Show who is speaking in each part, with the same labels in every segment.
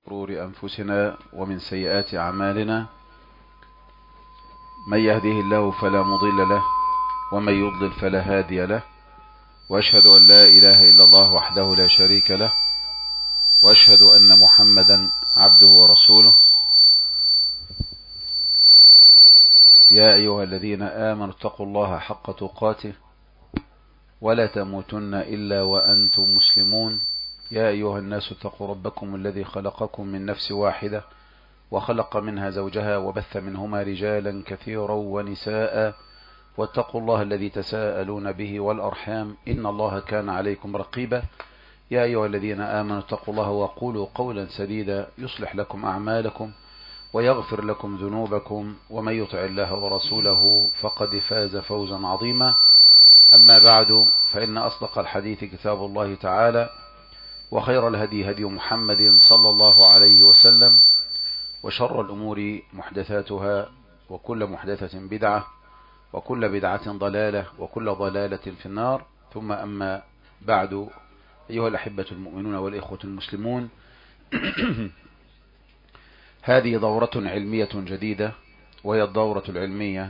Speaker 1: شرور أنفسنا ومن سيئات أعمالنا، من يهده الله فلا مضل له ومن يضلل فلا هادي له، وأشهد أن لا إله إلا الله وحده لا شريك له، وأشهد أن محمدا عبده ورسوله. يا أيها الذين آمنوا اتقوا الله حق تقاته ولا تموتن إلا وأنتم مسلمون. يا أيها الناس اتقوا ربكم الذي خلقكم من نفس واحدة وخلق منها زوجها وبث منهما رجالا كثيرا ونساء، واتقوا الله الذي تساءلون به والأرحام إن الله كان عليكم رقيبا. يا أيها الذين آمنوا اتقوا الله وقولوا قولا سديدا يصلح لكم أعمالكم ويغفر لكم ذنوبكم، ومن يطع الله ورسوله فقد فاز فوزا عظيما. أما بعد، فإن أصدق الحديث كتاب الله تعالى، وخير الهدي هدي محمد صلى الله عليه وسلم، وشر الأمور محدثاتها، وكل محدثة بدعة، وكل بدعة ضلالة، وكل ضلالة في النار. ثم أما بعد، أيها الأحبة المؤمنون والإخوة المسلمون، هذه دورة علمية جديدة، وهي الدورة العلمية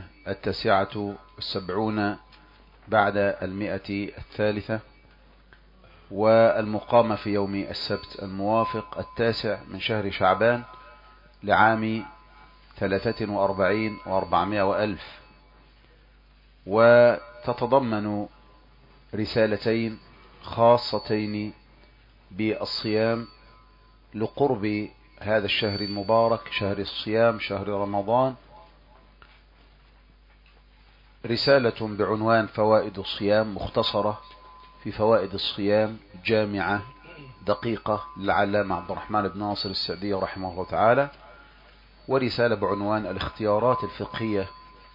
Speaker 1: 79 بعد 100 والمقامة في يوم السبت الموافق 9 من شهر شعبان لعام 43 و400 وألف، وتتضمن رسالتين خاصتين بالصيام لقرب هذا الشهر المبارك، شهر الصيام، شهر رمضان. رسالة بعنوان فوائد الصيام، مختصرة في فوائد الصيام، جامعة دقيقة للعلامة عبد الرحمن بن ناصر السعدي رحمه الله تعالى. ورسالة بعنوان الاختيارات الفقهية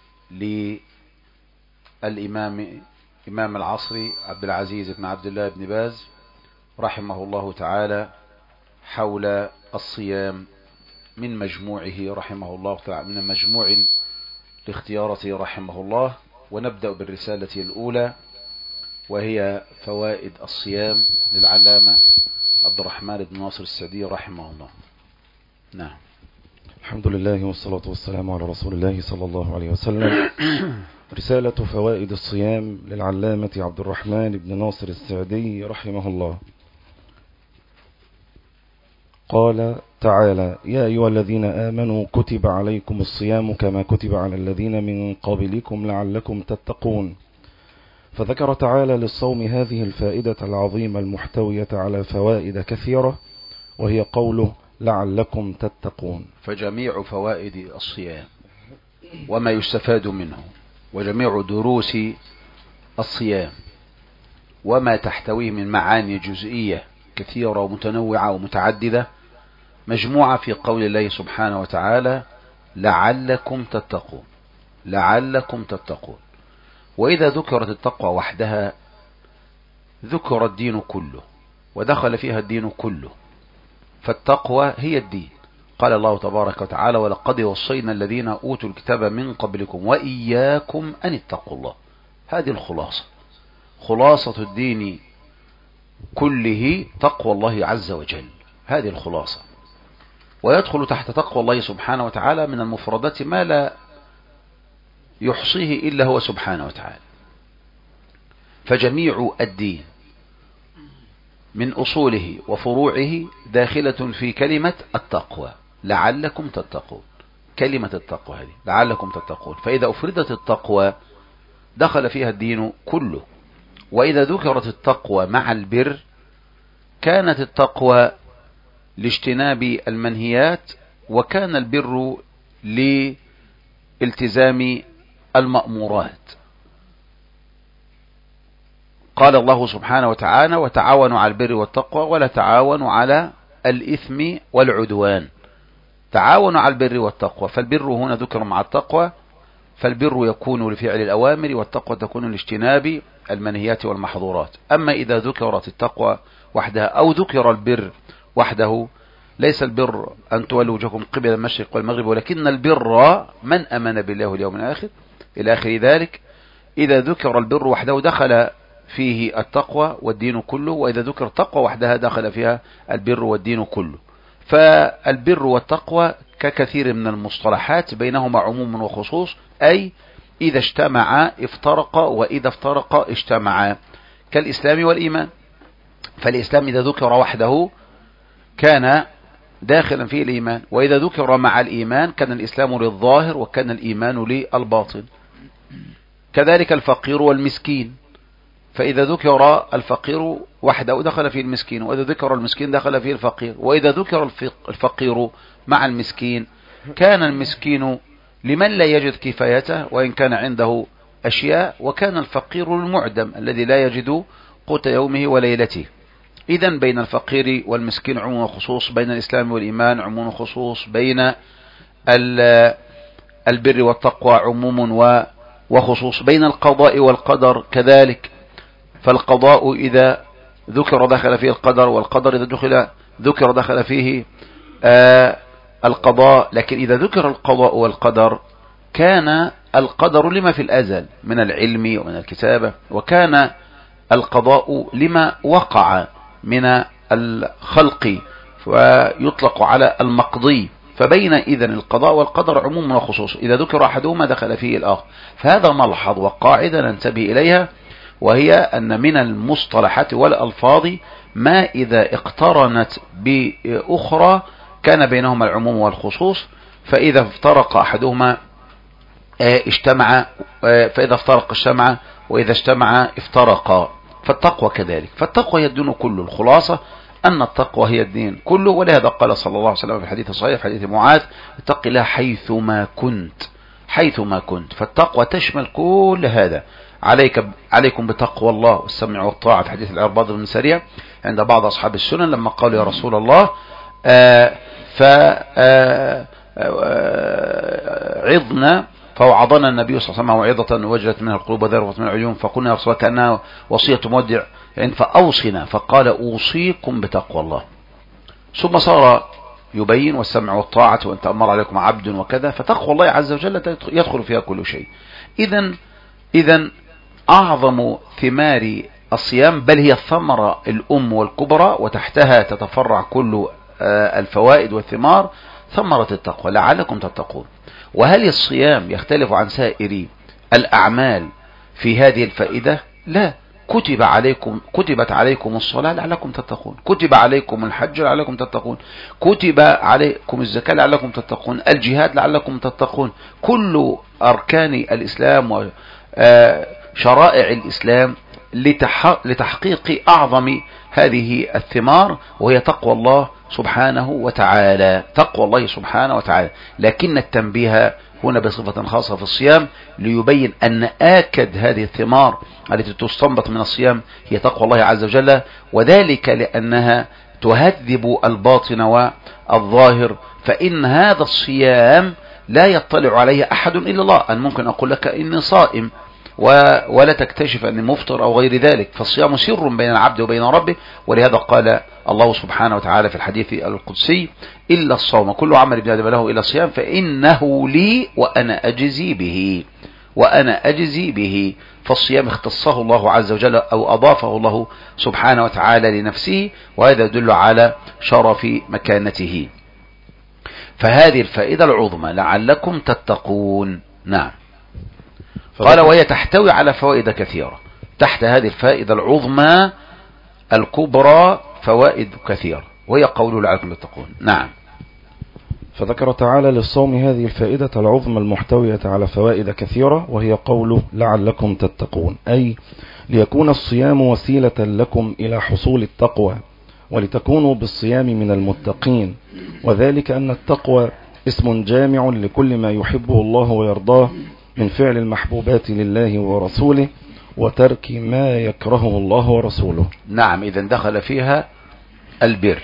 Speaker 1: للإمام العصري عبد العزيز بن عبد الله بن باز رحمه الله تعالى حول الصيام من مجموعه رحمه الله تعالى، من مجموع لاختيارته رحمه الله. ونبدأ بالرسالة الأولى، وهي فوائد الصيام للعلامة عبد الرحمن بن ناصر السعدي رحمه الله. نعم.
Speaker 2: الحمد لله والصلاة والسلام على رسول الله صلى الله عليه وسلم. رسالة فوائد الصيام للعلامة عبد الرحمن بن ناصر السعدي رحمه الله. قال تعالى: يا أيها الذين آمنوا كتب عليكم الصيام كما كتب على الذين من قبلكم لعلكم تتقون. فذكر تعالى للصوم هذه الفائدة العظيمة المحتوية على فوائد كثيرة، وهي قوله لعلكم تتقون.
Speaker 1: فجميع فوائد الصيام وما يستفاد منه، وجميع دروس الصيام وما تحتويه من معاني جزئية كثيرة ومتنوعة ومتعددة، مجموعة في قول الله سبحانه وتعالى لعلكم تتقون. لعلكم تتقون. وإذا ذكرت التقوى وحدها ذكر الدين كله، ودخل فيها الدين كله، فالتقوى هي الدين. قال الله تبارك وتعالى: ولقد وصينا الذين أوتوا الكتاب من قبلكم وإياكم أن اتقوا الله. هذه الخلاصة، خلاصة الدين كله تقوى الله عز وجل، هذه الخلاصة. ويدخل تحت تقوى الله سبحانه وتعالى من المفردات ما لا يحصيه إلا هو سبحانه وتعالى. فجميع الدين من أصوله وفروعه داخلة في كلمة التقوى، لعلكم تتقون. كلمة التقوى هذه لعلكم تتقون، فإذا أفردت التقوى دخل فيها الدين كله. وإذا ذكرت التقوى مع البر كانت التقوى لاجتناب المنهيات، وكان البر لالتزام المأمورات. قال الله سبحانه وتعالى: وتعاونوا على البر والتقوى ولا تعاونوا على الإثم والعدوان. تعاونوا على البر والتقوى، فالبر هنا ذكر مع التقوى، فالبر يكون لفعل الأوامر، والتقوى تكون لاجتناب المنهيات والمحظورات. أما إذا ذكرت التقوى وحدها أو ذكر البر وحده، ليس البر أن تولوا وجهكم قبل المشرق والمغرب، ولكن البر من أمن بالله واليوم الآخر إلى آخر ذلك. إذا ذكر البر وحده دخل فيه التقوى والدين كله، وإذا ذكر التقوى وحدها دخل فيها البر والدين كله. فالبر والتقوى ككثير من المصطلحات بينهما عموم وخصوص، أي إذا اجتمعا افترقا وإذا افترقا اجتمعا، كالإسلام والإيمان. فالإسلام إذا ذكر وحده كان داخلا فيه الإيمان، وإذا ذكر مع الإيمان كان الإسلام للظاهر وكان الإيمان للباطن. كذلك الفقير والمسكين، فإذا ذكر الفقير وحده دخل فيه المسكين، وإذا ذكر المسكين دخل فيه الفقير، وإذا ذكر الفقير مع المسكين كان المسكين لمن لا يجد كفايته وإن كان عنده أشياء، وكان الفقير المعدم الذي لا يجد قوت يومه وليلته. إذن بين الفقير والمسكين عموم وخصوص، بين الإسلام والإيمان عموم وخصوص، بين البر والتقوى عموم وخصوص، بين القضاء والقدر كذلك. فالقضاء إذا ذكر دخل فيه القدر، والقدر إذا ذكر دخل فيه القضاء. لكن إذا ذكر القضاء والقدر كان القدر لما في الأزل من العلم ومن الكتابة، وكان القضاء لما وقع من الخلق ويطلق على المقضي. فبين إذن القضاء والقدر عموم وخصوص، إذا ذكر أحدهما دخل فيه الآخر. فهذا ملحظ وقاعدة ننتبه إليها، وهي أن من المصطلحات والألفاظ ما إذا اقترنت بأخرى كان بينهما العموم والخصوص، فإذا افترق أحدهما اجتمع، فإذا افترق اجتمع، وإذا اجتمع افترقا. فالتقوى كذلك، فالتقوى هي الدين كله. الخلاصة أن التقوى هي الدين كله، ولهذا قال صلى الله عليه وسلم في الحديث الصحيح في حديث معاذ: اتق الله حيثما كنت، حيثما كنت. فالتقوى تشمل كل هذا. عليكم بتقوى الله والسمع والطاعة، في حديث العرباض بن سريع عند بعض أصحاب السنن لما قالوا: يا رسول الله عظنا، فوعظنا النبي صلى الله عليه وسلم موعظة وجلت منها القلوب وذرفت من العيون، فقلنا يا رسول الله كأنها وصية مودع يعني فأوصنا، فقال: أوصيكم بتقوى الله. ثم صار يبين: والسمع والطاعة وأن تأمر عليكم عبد وكذا. فتقوى الله عز وجل يدخل فيها كل شيء. إذن أعظم ثمار الصيام، بل هي الثمرة الأم والكبرى، وتحتها تتفرع كل الفوائد والثمار، ثمرة التقوى لعلكم تتقون. وهل الصيام يختلف عن سائر الأعمال في هذه الفائدة؟ لا. كتبت عليكم الصلاة لعلكم تتقون، كتب عليكم الحج لعلكم تتقون، كتب عليكم الزكاة لعلكم تتقون، الجهاد لعلكم تتقون. كل أركان الإسلام وشرائع الإسلام لتحقيق أعظم هذه الثمار، وهي تقوى الله سبحانه وتعالى، تقوى الله سبحانه وتعالى. لكن التنبيه هنا بصفة خاصة في الصيام ليبين أن آكد هذه الثمار التي تستنبط من الصيام هي تقوى الله عز وجل، وذلك لأنها تهذب الباطن والظاهر. فإن هذا الصيام لا يطلع عليه أحد إلا الله. أن ممكن أقول لك إني صائم ولا تكتشف أني مفطر أو غير ذلك. فالصيام سر بين العبد وبين ربه، ولهذا قال الله سبحانه وتعالى في الحديث القدسي: إلا الصوم كل عمل ابن آدم له إلا الصيام فإنه لي وأنا أجزي به، وأنا أجزي به. فالصيام اختصه الله عز وجل أو أضافه الله سبحانه وتعالى لنفسه، وهذا يدل على شرف مكانته. فهذه الفائدة العظمى لعلكم تتقون. نعم. قال: وهي تحتوي على فوائد كثيرة. تحت هذه الفائدة العظمى الكبرى فوائد كثيرة، وهي قوله لعلكم تتقون. نعم.
Speaker 2: فذكر تعالى للصوم هذه الفائدة العظمى المحتوية على فوائد كثيرة، وهي قوله لعلكم تتقون، أي ليكون الصيام وسيلة لكم إلى حصول التقوى، ولتكونوا بالصيام من المتقين. وذلك أن التقوى اسم جامع لكل ما يحبه الله ويرضاه من فعل المحبوبات لله ورسوله، وترك ما يكرهه الله ورسوله.
Speaker 1: نعم. إذن دخل فيها البر،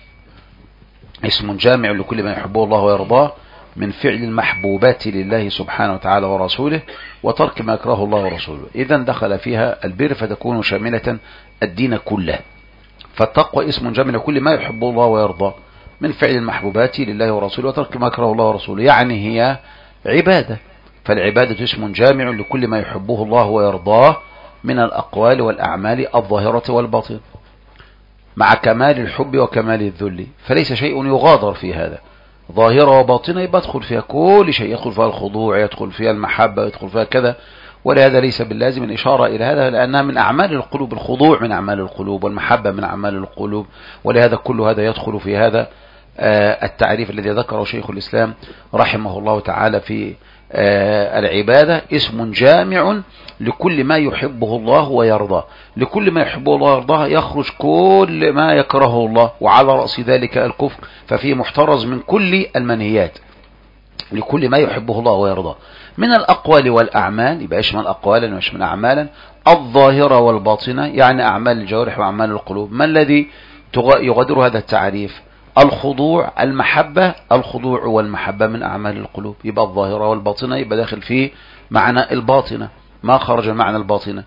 Speaker 1: اسم جامع لكل ما يحبه الله ويرضاه من فعل المحبوبات لله سبحانه وتعالى ورسوله، وترك ما يكرهه الله ورسوله. إذن دخل فيها البر فتكون شاملة الدين كله. فالتقوى اسم جامع لكل ما يحبه الله ويرضاه من فعل المحبوبات لله ورسوله، وترك ما يكرهه الله ورسوله، يعني هي عبادة. فالعبادة اسم جامع لكل ما يحبه الله ويرضاه من الأقوال والأعمال الظاهرة والباطنة. مع كمال الحب وكمال الذل، فليس شيء يغادر في هذا، ظاهرة وباطنة يبقى يدخل فيها كل شيء، يدخل فيها الخضوع، يدخل فيها المحبة، يدخل فيها كذا. ولهذا ليس باللازم الإشارة إلى هذا، لأنها من أعمال القلوب، الخضوع من أعمال القلوب، والمحبة من أعمال القلوب. ولهذا كل هذا يدخل في هذا التعريف الذي ذكره شيخ الإسلام رحمه الله تعالى في العبادة، اسم جامع لكل ما يحبه الله ويرضاه. لكل ما يحبه الله ويرضاه يخرج كل ما يكرهه الله، وعلى رأس ذلك الكفر، ففيه محترز من كل المنهيات. لكل ما يحبه الله ويرضاه من الأقوال والأعمال، يبقى يشمل أقوالا ويشمل أعمالا، الظاهرة والباطنة، يعني أعمال الجوارح وأعمال القلوب. ما الذي يغادر هذا التعريف؟ الخضوع، المحبة. الخضوع والمحبة من أعمال القلوب، يبقى الظاهرة والباطنة يبقى داخل فيه معنى الباطنة، ما خرج معنى الباطنة.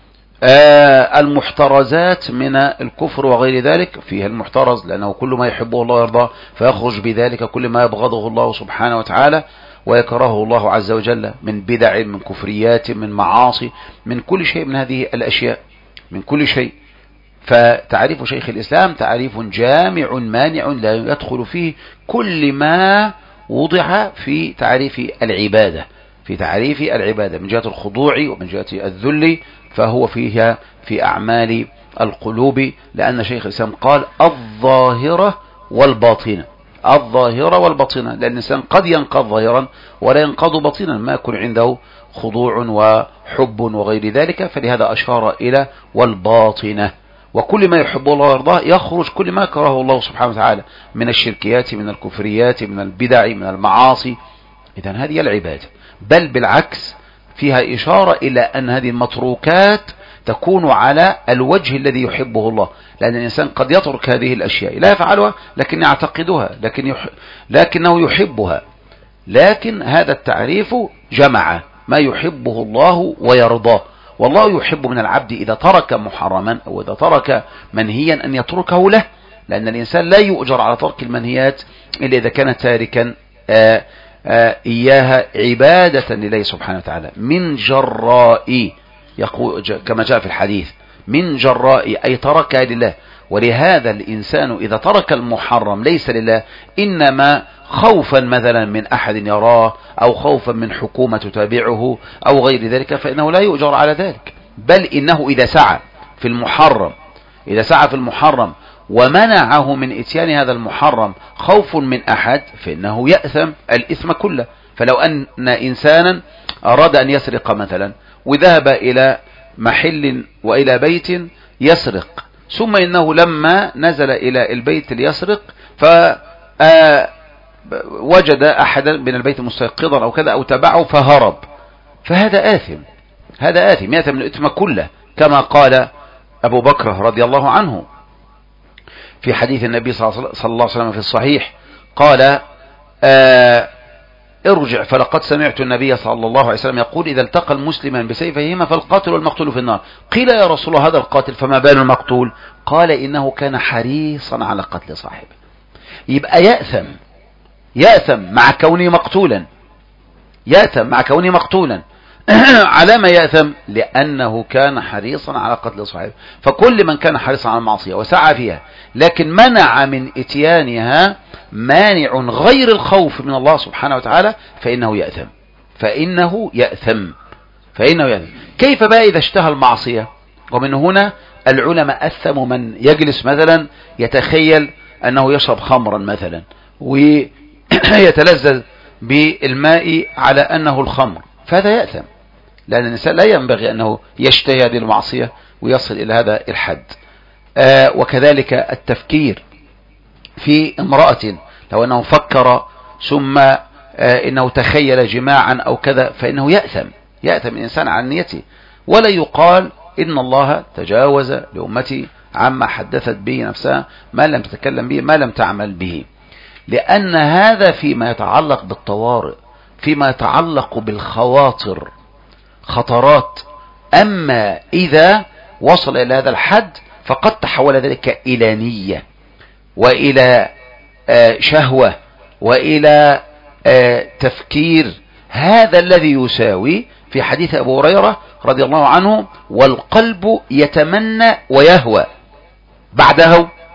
Speaker 1: المحترزات من الكفر وغير ذلك، فيها المحترز لأنه كل ما يحبه الله ويرضاه، فيخرج بذلك كل ما يبغضه الله سبحانه وتعالى ويكرهه الله عز وجل من بدع، من كفريات، من معاصي، من كل شيء من هذه الأشياء، من كل شيء. فتعريف شيخ الإسلام تعريف جامع مانع لا يدخل فيه كل ما وضع في تعريف العبادة، في تعريف العبادة من جهة الخضوع ومن جهة الذل، فهو فيها في أعمال القلوب. لأن شيخ الإسلام قال الظاهرة والباطنة، الظاهرة والباطنة، لأن الإنسان قد ينقض ظاهرا ولا ينقض باطنا، ما يكون عنده خضوع وحب وغير ذلك، فلهذا أشار إلى والباطنة. وكل ما يحبه الله ويرضاه يخرج كل ما كرهه الله سبحانه وتعالى من الشركيات، من الكفريات، من البدع، من المعاصي. إذن هذه العبادة، بل بالعكس فيها إشارة إلى أن هذه المتروكات تكون على الوجه الذي يحبه الله، لأن الإنسان قد يترك هذه الأشياء لا يفعلها لكن يعتقدها، لكنه يحبها. لكن هذا التعريف جمع ما يحبه الله ويرضاه، والله يحب من العبد إذا ترك محرما أو إذا ترك منهيا أن يتركه له، لأن الإنسان لا يؤجر على ترك المنهيات إلا إذا كان تاركا إياها عبادة لله سبحانه وتعالى، من جراء، يقول كما جاء في الحديث، من جراء أي تركها لله. ولهذا الإنسان إذا ترك المحرم ليس لله، إنما خوفا مثلا من أحد يراه، أو خوفا من حكومة تتابعه أو غير ذلك، فإنه لا يؤجر على ذلك. بل إنه إذا سعى في المحرم ومنعه من إتيان هذا المحرم خوف من أحد، فإنه يأثم الإثم كله. فلو أن إنسانا أراد أن يسرق مثلا، وذهب إلى محل وإلى بيت يسرق، ثم إنه لما نزل إلى البيت ليسرق وجد أحدا من البيت مستيقظا أو كذا أو تبعه فهرب، فهذا آثم، هذا آثم، يأثم الإثم كله، كما قال أبو بكر رضي الله عنه في حديث النبي صلى الله عليه وسلم في الصحيح، قال ارجع فلقد سمعت النبي صلى الله عليه وسلم يقول إذا التقى المسلمان بسيفيهما فالقاتل والمقتول في النار. قيل يا رسول الله هذا القاتل فما بال المقتول؟ قال إنه كان حريصا على قتل صاحبه. يبقى يأثم مع كونه مقتولا، على ما يأثم؟ لأنه كان حريصا على قتل صاحبه. فكل من كان حريصا على المعصية وسعى فيها لكن منع من إتيانها مانع غير الخوف من الله سبحانه وتعالى، فإنه يأثم. كيف بقى إذا اشتهى المعصية؟ ومن هنا العلماء أثموا من يجلس مثلا يتخيل أنه يشرب خمرا مثلا ويتلذذ بالماء على أنه الخمر، فهذا يأثم، لأن الإنسان لا ينبغي أنه يشتهي هذه المعصية ويصل إلى هذا الحد. وكذلك التفكير في امرأة، لو أنه فكر ثم إنه تخيل جماعا أو كذا، فإنه يأثم الإنسان عن نيته. ولا يقال إن الله تجاوز لأمتي عما حدثت به نفسها، ما لم تتكلم به، ما لم تعمل به، لأن هذا فيما يتعلق بالطوارئ، فيما يتعلق بالخواطر، خطرات. أما إذا وصل إلى هذا الحد فقد تحول ذلك إلى نية وإلى شهوة وإلى تفكير. هذا الذي يساوي في حديث أبو هريرة رضي الله عنه والقلب يتمنى ويهوى بعده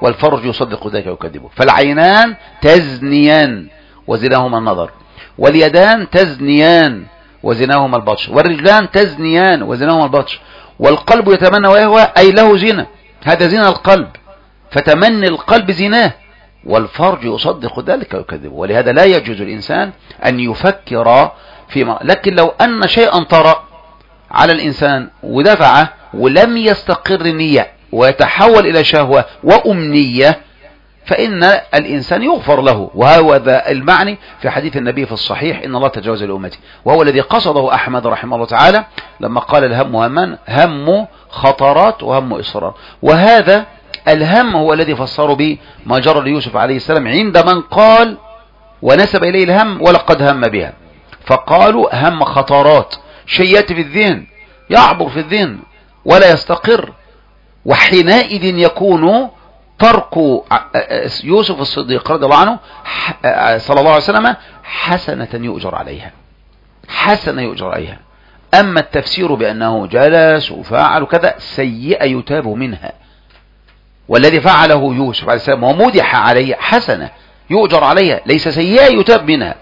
Speaker 1: والفرج يصدق ذلك ويكذبه. فالعينان تزنيان وزناهما النظر، واليدان تزنيان وزناهما البطش، والرجلان تزنيان وزناهما البطش، والقلب يتمنى ويهوى أي له زنا، هذا زنا القلب، فتمني القلب زناه، والفرج يصدق ذلك ويكذبه. ولهذا لا يجوز الإنسان أن يفكر فيما، لكن لو أن شيئا طرأ على الإنسان ودفعه ولم يستقر النية ويتحول إلى شهوة وأمنية، فإن الإنسان يغفر له. وهذا المعني في حديث النبي في الصحيح إن الله تجاوز لأمتي، وهو الذي قصده أحمد رحمه الله تعالى لما قال الهم همان، هم خطرات وهم إصرار. وهذا الهم هو الذي فسروا به ما جرى ليوسف عليه السلام عند من قال ونسب إليه الهم ولقد هم بها، فقالوا هم خطرات، شيء يأتي في الذهن يعبر في الذهن ولا يستقر، وحينئذ يكون ترك يوسف الصديق رضي الله عنه صلى الله عليه وسلم حسنة يؤجر عليها، حسنة يؤجر عليها. أما التفسير بأنه جلس وفعل كذا سيئة يتاب منها، والذي فعله يوسف عليه السلام ومدح عليه حسنة يؤجر عليها، ليس سيئة يتاب منها،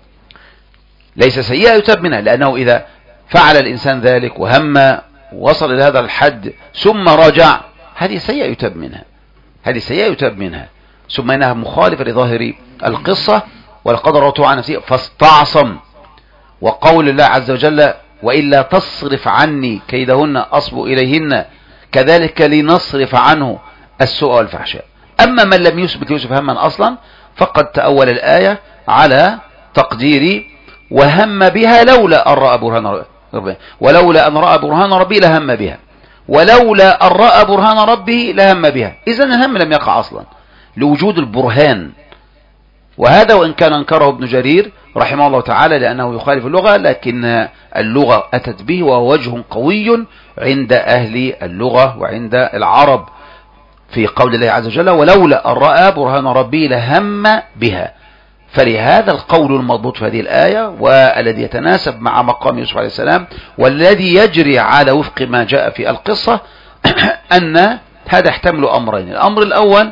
Speaker 1: ليس سيئة يتاب منها، لأنه إذا فعل الإنسان ذلك وهم وصل إلى هذا الحد ثم رجع، هذه سيئة يتاب منها، هذه سيئة يتاب منها. ثم إنها مخالفة لظاهر القصة، ولقد روته عن نفسه فاستعصم، وقول الله عز وجل وإلا تصرف عني كيدهن أصب إليهن كذلك لنصرف عنه السوء والفحشاء. أما من لم يثبت يوسف هما أصلا فقد تأول الآية على تقدير وهم بها لولا أن رأى برهان ربه، ولولا أن رأى برهان ربه لهم بها، ولولا أن رأى برهان ربه لهم بها. إذن الهم لم يقع أصلا لوجود البرهان. وهذا وإن كان أنكره ابن جرير رحمه الله تعالى لأنه يخالف اللغة، لكن اللغة أتت به وهو وجه قوي عند أهل اللغة وعند العرب في قول الله عز وجل ولولا أن رأى برهان ربي لهم بها. فلهذا القول المضبوط في هذه الآية والذي يتناسب مع مقام يوسف عليه السلام والذي يجري على وفق ما جاء في القصة أن هذا يحتمل أمرين. الأمر الأول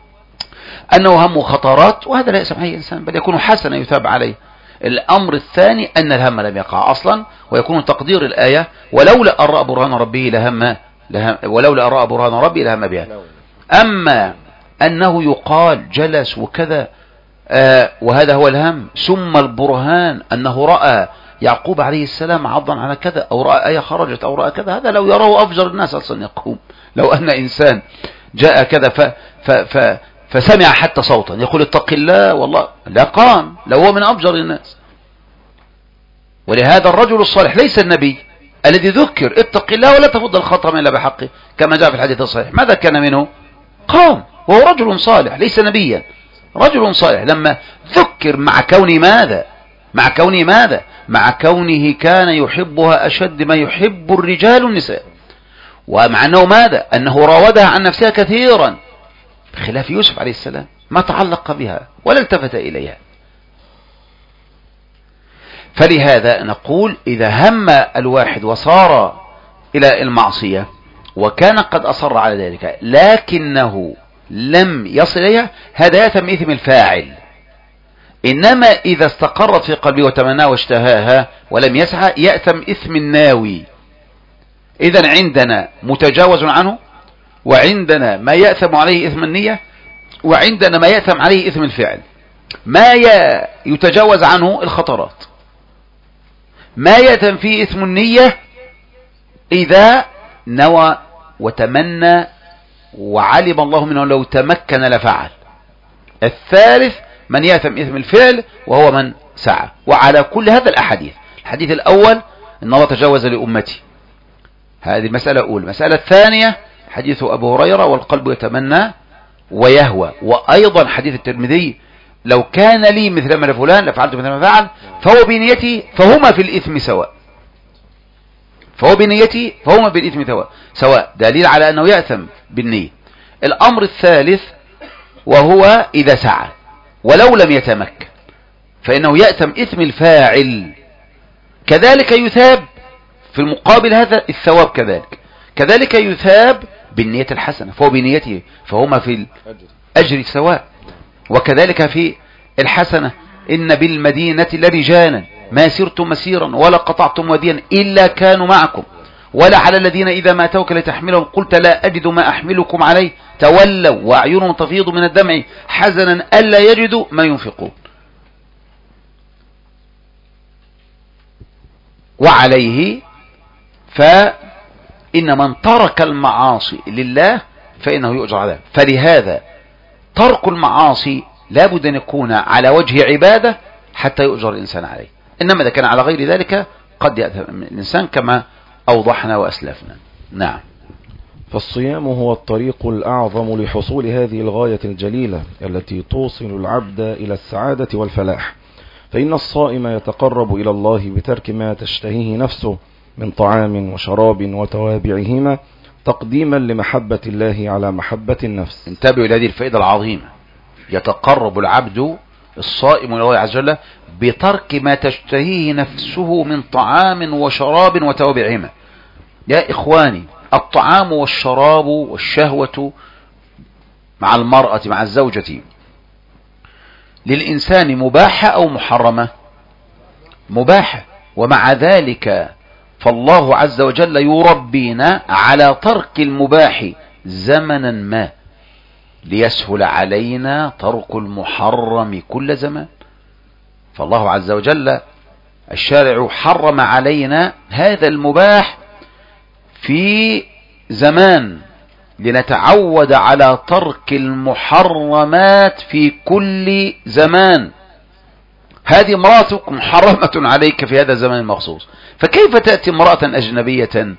Speaker 1: أنه هم خطرات، وهذا لا يسمح أي إنسان بل يكون حسنا يثاب عليه. الأمر الثاني أن الهم لم يقع أصلا، ويكون تقدير الآية ولولا أن رأى برهان ربه ولولا أن رأى برهان ربه لهم بها. أما أنه يقال جلس وكذا وهذا هو الهم، ثم البرهان أنه رأى يعقوب عليه السلام عضا على كذا، أو رأى آية خرجت، أو رأى كذا، هذا لو يراه أفجر الناس أصلا يقوم. لو أن إنسان جاء كذا فسمع حتى صوتا يقول اتق الله والله لا قام، لو هو من أفجر الناس. ولهذا الرجل الصالح ليس النبي الذي ذكر اتق الله ولا تفض الخطأ إلا بحقه كما جاء في الحديث الصحيح، ماذا كان منه؟ قام، وهو رجل صالح ليس نبيا، رجل صالح لما ذكر مع كونه ماذا؟ مع كونه كان يحبها أشد ما يحب الرجال النساء، ومع أنه ماذا؟ أنه راودها عن نفسها كثيرا، بخلاف يوسف عليه السلام ما تعلق بها ولا التفت إليها. فلهذا نقول إذا هم الواحد وصار إلى المعصية وكان قد أصر على ذلك لكنه لم يصل إليها، هذا يأثم إثم الفاعل. إنما إذا استقرت في قلبه وتمناها واشتهاها ولم يسعى يأثم إثم الناوي. إذن عندنا متجاوز عنه، وعندنا ما يأثم عليه إثم النية، وعندنا ما يأثم عليه إثم الفعل. ما يتجاوز عنه الخطرات، ما يأثم فيه إثم النية إذا نوى وتمنى وعلم الله منه لو تمكن لفعل. الثالث من يأثم إثم الفعل وهو من سعى. وعلى كل هذا الحديث الأول إن الله تجاوز لأمتي، هذه المسألة الأولى. المسألة الثانية حديث أبو هريرة والقلب يتمنى ويهوى، وأيضا حديث الترمذي لو كان لي مثل ما لفلان لفعلت مثل ما فعل فهو بنيتي فهما في الإثم سواء، فهو بنيتي فهما بالإثم سواء، دليل على أنه يأثم بالنية. الأمر الثالث وهو إذا سعى ولو لم يتمكن فإنه يأثم إثم الفاعل، كذلك يثاب في المقابل هذا الثواب، كذلك يثاب بالنية الحسنة، فهو بنيته، فهما في الأجر سواء. وكذلك في الحسنة، إن بالمدينة لرجالا ما سرتم مسيرا ولا قطعتم وديا إلا كانوا معكم ولا على الذين إذا ما أتوك لتحملهم قلت لا أجد ما أحملكم عليه تولوا وأعينهم تفيض من الدمع حزنا ألا يجدوا ما ينفقون. وعليه فإن من ترك المعاصي لله فإنه يؤجر عليها. فلهذا ترك المعاصي لابد أن يكون على وجه عبادة حتى يؤجر الإنسان عليه، إنما إذا كان على غير ذلك قد يأثم الإنسان كما أوضحنا وأسلفنا. نعم.
Speaker 2: فالصيام هو الطريق الأعظم لحصول هذه الغاية الجليلة التي توصل العبد إلى السعادة والفلاح، فإن الصائم يتقرب إلى الله بترك ما تشتهيه نفسه من طعام وشراب وتوابعهما تقديما لمحبة الله على محبة النفس.
Speaker 1: انتبهوا إلى هذه الفائدة العظيمة، يتقرب العبد الصائم إلى الله عز وجل بترك ما تشتهيه نفسه من طعام وشراب وتوابعهما. يا إخواني، الطعام والشراب والشهوة مع المرأة مع الزوجة للإنسان مباحة أو محرمة؟ مباحة. ومع ذلك فالله عز وجل يربينا على ترك المباح زمنا ما ليسهل علينا ترك المحرم كل زمان. فالله عز وجل الشارع حرم علينا هذا المباح في زمان لنتعود على ترك المحرمات في كل زمان. هذه امرأتك محرمة عليك في هذا الزمان المخصوص، فكيف تأتي امرأة أجنبية؟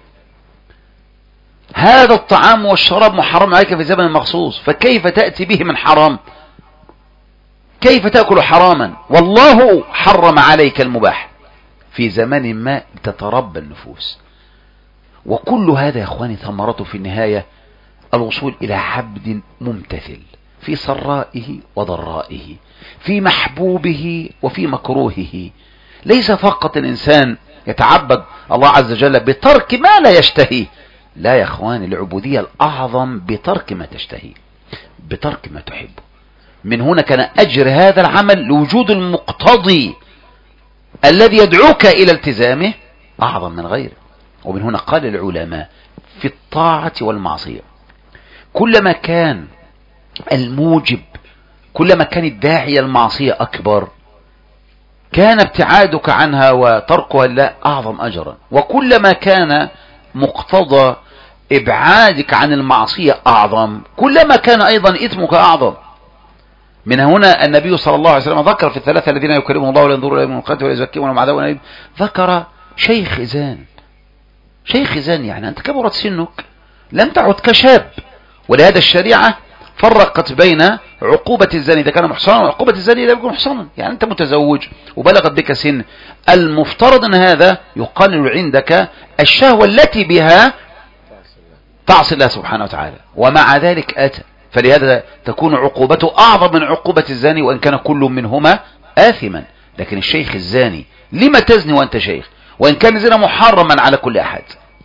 Speaker 1: هذا الطعام والشراب محرم عليك في زمن مخصوص، فكيف تأتي به من حرام؟ كيف تأكل حراما والله حرم عليك المباح في زمان ما تتربى النفوس؟ وكل هذا يا اخواني ثمرته في النهاية الوصول إلى عبد ممتثل في سرائه وضرائه، في محبوبه وفي مكروهه. ليس فقط الإنسان يتعبد الله عز وجل بترك ما لا يشتهيه، لا يا اخواني، العبودية الأعظم بترك ما تشتهيه، بترك ما تحبه. من هنا كان أجر هذا العمل لوجود المقتضي الذي يدعوك إلى التزامه أعظم من غيره. ومن هنا قال العلماء في الطاعة والمعصية كلما كان الموجب، كلما كان الداعي المعصية أكبر، كان ابتعادك عنها وتركها لا أعظم أجرا. وكلما كان مقتضى إبعادك عن المعصية أعظم، كلما كان أيضا إثمك أعظم. من هنا النبي صلى الله عليه وسلم ذكر في الثلاثة الذين يكرمهم الله ولا ينظر إليهم من قتل ولا يزكيهم ولا عذاب أليم، ذكر شيخ زان. شيخ زان يعني أنت كبرت سنك، لم تعد كشاب. ولهذا الشريعة فرقت بين عقوبة الزاني إذا كان محصنا وعقوبة الزاني إذا يكون محصنا. يعني أنت متزوج وبلغت بك سن، المفترض أن هذا يقلل عندك الشهوة التي بها تعصي الله سبحانه وتعالى، ومع ذلك أتى. فلهذا تكون عقوبته أعظم من عقوبة الزاني وإن كان كل منهما آثما. لكن الشيخ الزاني لما تزني وأنت شيخ وإن كان الزنا محرما على كل أحد؟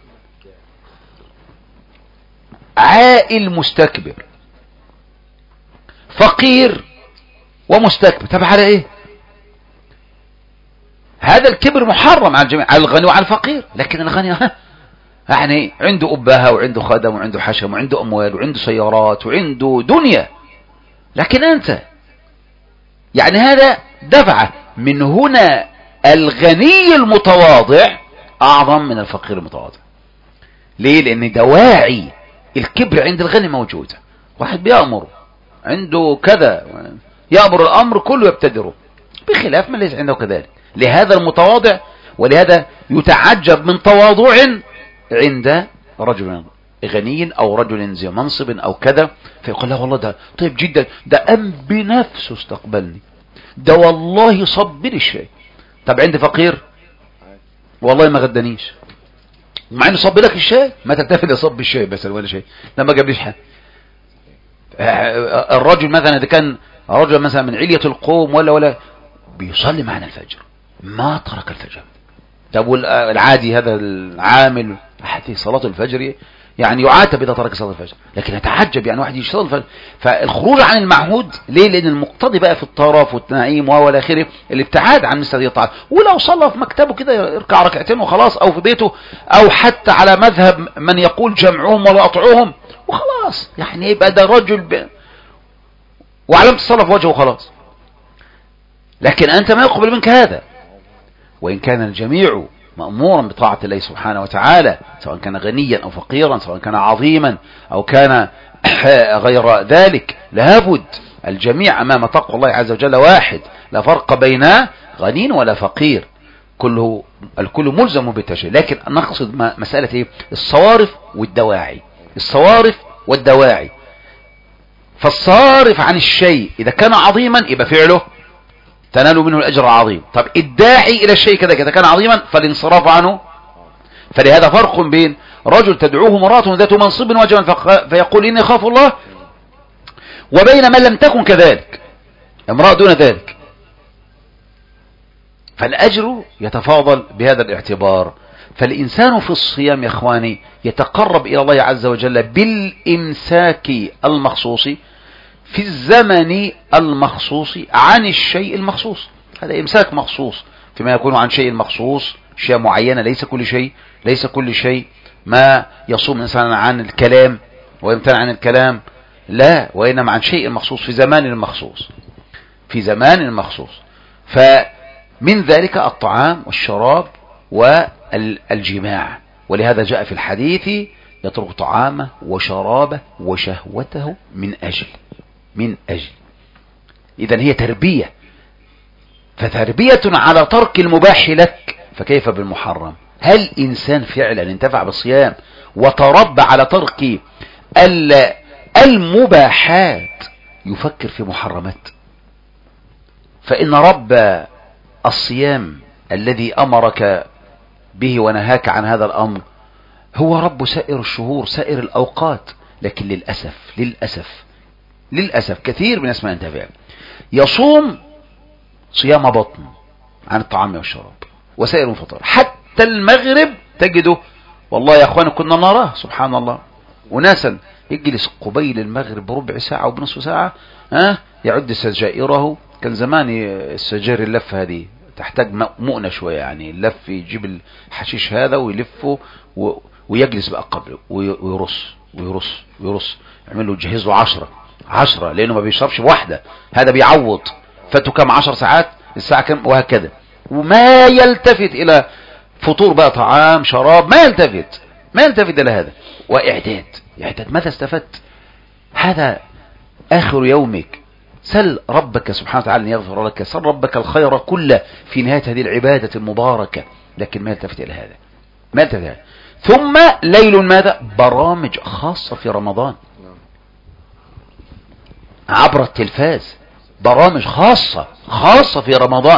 Speaker 1: عائل مستكبر، فقير ومستكبر، طب على ايه؟ هذا الكبر محرم على الجميع، على الغني وعلى الفقير. لكن الغني يعني عنده أباها وعنده خدم وعنده حشم وعنده أموال وعنده سيارات وعنده دنيا، لكن أنت يعني هذا دفعة. من هنا الغني المتواضع أعظم من الفقير المتواضع. ليه؟ لأن دواعي الكبر عند الغني موجودة. واحد بيأمر عنده كذا، يأمر الأمر كله يبتدره، بخلاف من ليس عنده كذلك. لهذا المتواضع، ولهذا يتعجب من تواضع عند رجل غني أو رجل ذي منصب أو كذا، فيقول له والله ده طيب جدا، ده قام بنفسه استقبلني، ده والله صب لي الشيء. طب عند فقير والله ما غدانيش، مع انه صب لك الشاي، ما تكتفي لصب الشاي بس ولا شيء، لما جابليش حاجه. الرجل مثلا اذا كان رجل مثلا من علية القوم ولا بيصلي معنا الفجر، ما ترك الفجر. طب والعادي هذا العامل في صلاة الفجر يعني يعاتب إذا ترك صلاة الفجر، لكن يتعجب يعني واحد يصلي الفجر. فالخروج عن المعهود ليه؟ لأن المقتضي بقى في الطرف والنعيم والى آخره الابتعاد عن مثل هذه الطاعات. ولو صلى في مكتبه كده يركع ركعتين وخلاص، أو في بيته، أو حتى على مذهب من يقول جمعهم ولا أطعوهم وخلاص، يعني يبقى ده رجل وعلامة الصلاة في وجهه خلاص. لكن أنت ما يقبل منك هذا، وإن كان الجميع مأمورا بطاعة الله سبحانه وتعالى، سواء كان غنيا أو فقيرا، سواء كان عظيما أو كان غير ذلك، لابد الجميع أمام تقوى الله عز وجل واحد، لا فرق بين غني ولا فقير، الكل ملزم بالتشريع. لكن نقصد مسألة إيه؟ الصوارف والدواعي، الصوارف والدواعي. فالصارف عن الشيء إذا كان عظيما يبقى فعله تنال منه الأجر العظيم. طب الداعي إلى الشيء كذا إذا كان عظيما فالانصراف عنه. فلهذا فرق بين رجل تدعوه امرأة ذات منصب وجمال فيقول إني أخاف الله، وبين من لم تكن كذلك، امرأة دون ذلك. فالأجر يتفاضل بهذا الاعتبار. فالإنسان في الصيام يا إخواني يتقرب إلى الله عز وجل بالإمساك المخصوص في الزمن المخصوص عن الشيء المخصوص. هذا إمساك مخصوص فيما يكون عن شيء مخصوص، شيء معينة، ليس كل شيء ما يصوم الإنسان عن الكلام ويمتنع عن الكلام، لا، وإنما عن شيء مخصوص في زمان مخصوص. فمن ذلك الطعام والشراب والجماع. ولهذا جاء في الحديث يترك طعامه وشرابه وشهوته من أجل. إذن هي تربية، فتربية على ترك المباح لك، فكيف بالمحرم؟ هل إنسان فعلا انتفع بالصيام وتربى على ترك المباحات يفكر في محرمات؟ فإن رب الصيام الذي أمرك به ونهاك عن هذا الأمر هو رب سائر الشهور، سائر الأوقات. لكن للأسف كثير من الناس ما ينتفع، يصوم صيام بطن عن الطعام والشراب وسائر الفطر، حتى المغرب تجده، والله يا أخواني كنا نراه سبحان الله، وناسا يجلس قبيل المغرب بربع ساعة وبنصف ساعة يعد سجائره. كان زمان السجائر اللفة هذه تحتاج مؤنة شوية، يعني اللف يجيب الحشيش هذا ويلفه ويجلس بقى قبله ويرص يعمل له يجهز له 10 لأنه ما بيشربش بواحدة، هذا بيعوض فاته كم 10 ساعات، الساعة كم، وهكذا. وما يلتفت إلى فطور بقى طعام شراب، ما يلتفت إلى هذا. وإعداد ماذا استفدت؟ هذا آخر يومك، سل ربك سبحانه وتعالى أن يغفر لك، سل ربك الخير كله في نهاية هذه العبادة المباركة. لكن ما يلتفت إلى هذا. ثم ليل ماذا؟ برامج خاصة في رمضان عبر التلفاز، برامج خاصة في رمضان.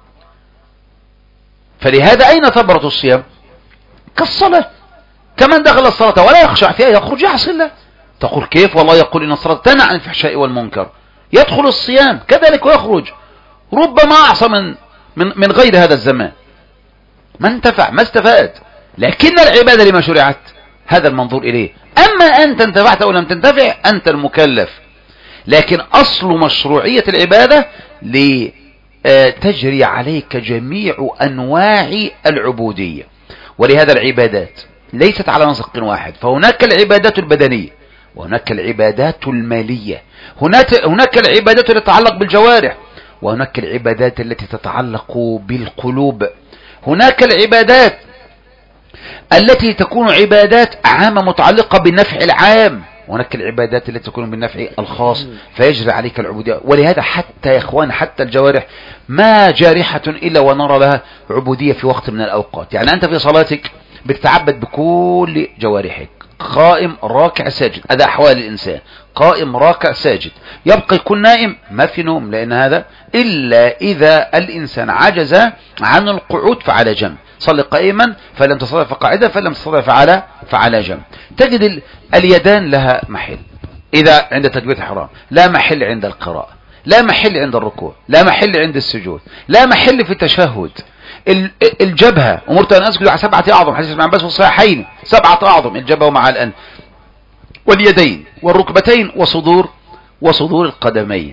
Speaker 1: فلهذا أين ثمرة الصيام؟ كالصلاة، كمن دخل الصلاة ولا يخشع فيها يخرج يعصي الله. تقول كيف؟ والله يقول إن الصلاة تنهى عن الفحشاء والمنكر. يدخل الصيام كذلك ويخرج، ربما أعصى من غير هذا الزمان، ما انتفع، ما استفاد. لكن العبادة لما شرعت هذا المنظور إليه. أما أنت انتفعت أو لم تنتفع أنت المكلف. لكن أصل مشروعية العبادة لتجري عليك جميع أنواع العبودية. ولهذا العبادات ليست على نسق واحد، فهناك العبادات البدنية، وهناك العبادات المالية، هناك العبادات التي تتعلق بالجوارح، وهناك العبادات التي تتعلق بالقلوب، هناك العبادات التي تكون عبادات عامة متعلقة بالنفع العام، وهناك العبادات التي تكون بالنفع الخاص فيجري عليك العبودية. ولهذا حتى يا اخوان حتى الجوارح ما جارحة إلا ونرى لها عبودية في وقت من الأوقات. يعني أنت في صلاتك بتتعبد بكل جوارحك، قائم راكع ساجد، هذا أحوال الإنسان، قائم راكع ساجد، يبقى يكون نائم ما في نوم، لأن هذا إلا إذا الإنسان عجز عن القعود فعلى جنب، صلي قائما فلم تستطع فقاعدا فلم تستطع فعلى جنب. تجد اليدان لها محل إذا عند تكبيرة الحرام، لا محل عند القراءة، لا محل عند الركوع، لا محل عند السجود، لا محل في التشهد. الجبهة أمرت أن أسجد على 7 أعظم، حديث ابن عباس في الصحيحين، 7 أعظم، الجبهة مع الأنف واليدين والركبتين وصدور القدمين.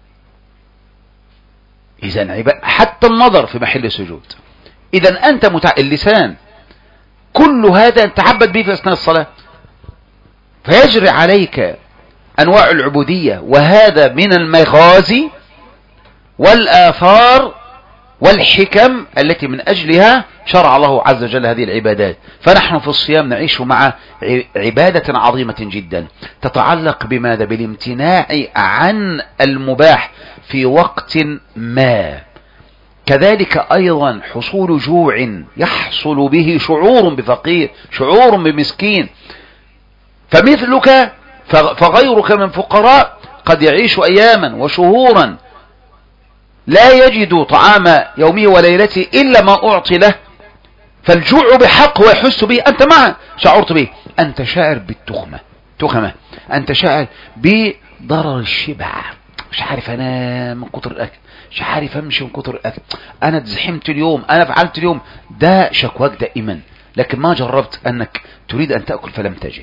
Speaker 1: إذن حتى النظر في محل السجود. إذن أنت اللسان كل هذا تعبد به في أثناء الصلاة، فيجري عليك أنواع العبودية، وهذا من المغازي والآثار والحكم التي من أجلها شرع الله عز وجل هذه العبادات. فنحن في الصيام نعيش مع عبادة عظيمة جدا تتعلق بماذا؟ بالامتناع عن المباح في وقت ما. كذلك أيضا حصول جوع يحصل به شعور بفقير، شعور بمسكين، فمثلك فغيرك من فقراء قد يعيش أياما وشهورا لا يجد طعام يومه وليلته إلا ما أعطي له، فالجوع بحق ويحس به، أنت معه شعرت به، أنت شاعر بالتخمة، أنت شاعر بضرر الشبع، مش عارف أنام من كتر الأكل، مش عارف أمشي من كتر الأكل، أنا اتزحمت اليوم، أنا فعلت اليوم. ده شكواك دائما، لكن ما جربت أنك تريد أن تأكل فلم تجد،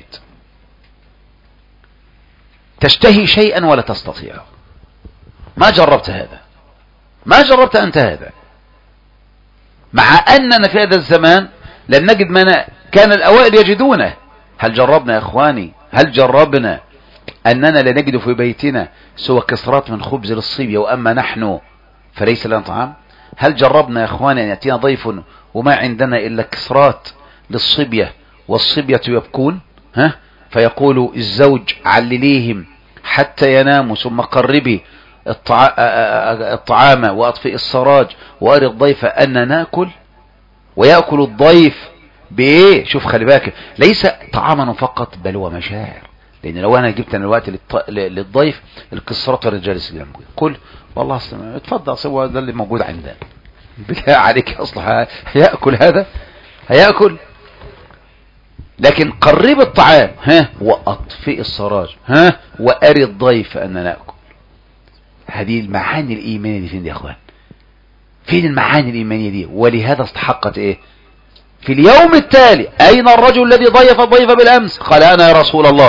Speaker 1: تشتهي شيئا ولا تستطيع، ما جربت هذا، ما جربت أنت هذا، مع أننا في هذا الزمان لم نجد ما كان الأوائل يجدونه. هل جربنا يا إخواني، هل جربنا أننا لا نجد في بيتنا سوى كسرات من خبز للصبية، وأما نحن فليس لنا طعام؟ هل جربنا يا إخواني أن يأتينا ضيف وما عندنا إلا كسرات للصبية والصبية يبكون، فيقول الزوج علليهم حتى يناموا ثم قربي الطعام وأطفئ السراج وأري الضيف أن نأكل، ويأكل الضيف بإيه؟ شوف خلي بالك، ليس طعاما فقط بل ومشاعر. لأن لو أنا جبت أنا الوقت للضيف الكسرات والرجال السجن كل والله اتفضل سوى ده اللي موجود عندنا، بالله عليك أصلا هيأكل هذا؟ هيأكل؟ لكن قرب الطعام وأطفئ السراج وأري الضيف أن نأكل. هذه المعاني الإيمانية دي فين دي يا أخوان؟ فين المعاني الإيمانية دي؟ ولهذا استحقت إيه؟ في اليوم التالي أين الرجل الذي ضيف الضيف بالأمس؟ قال أنا يا رسول الله.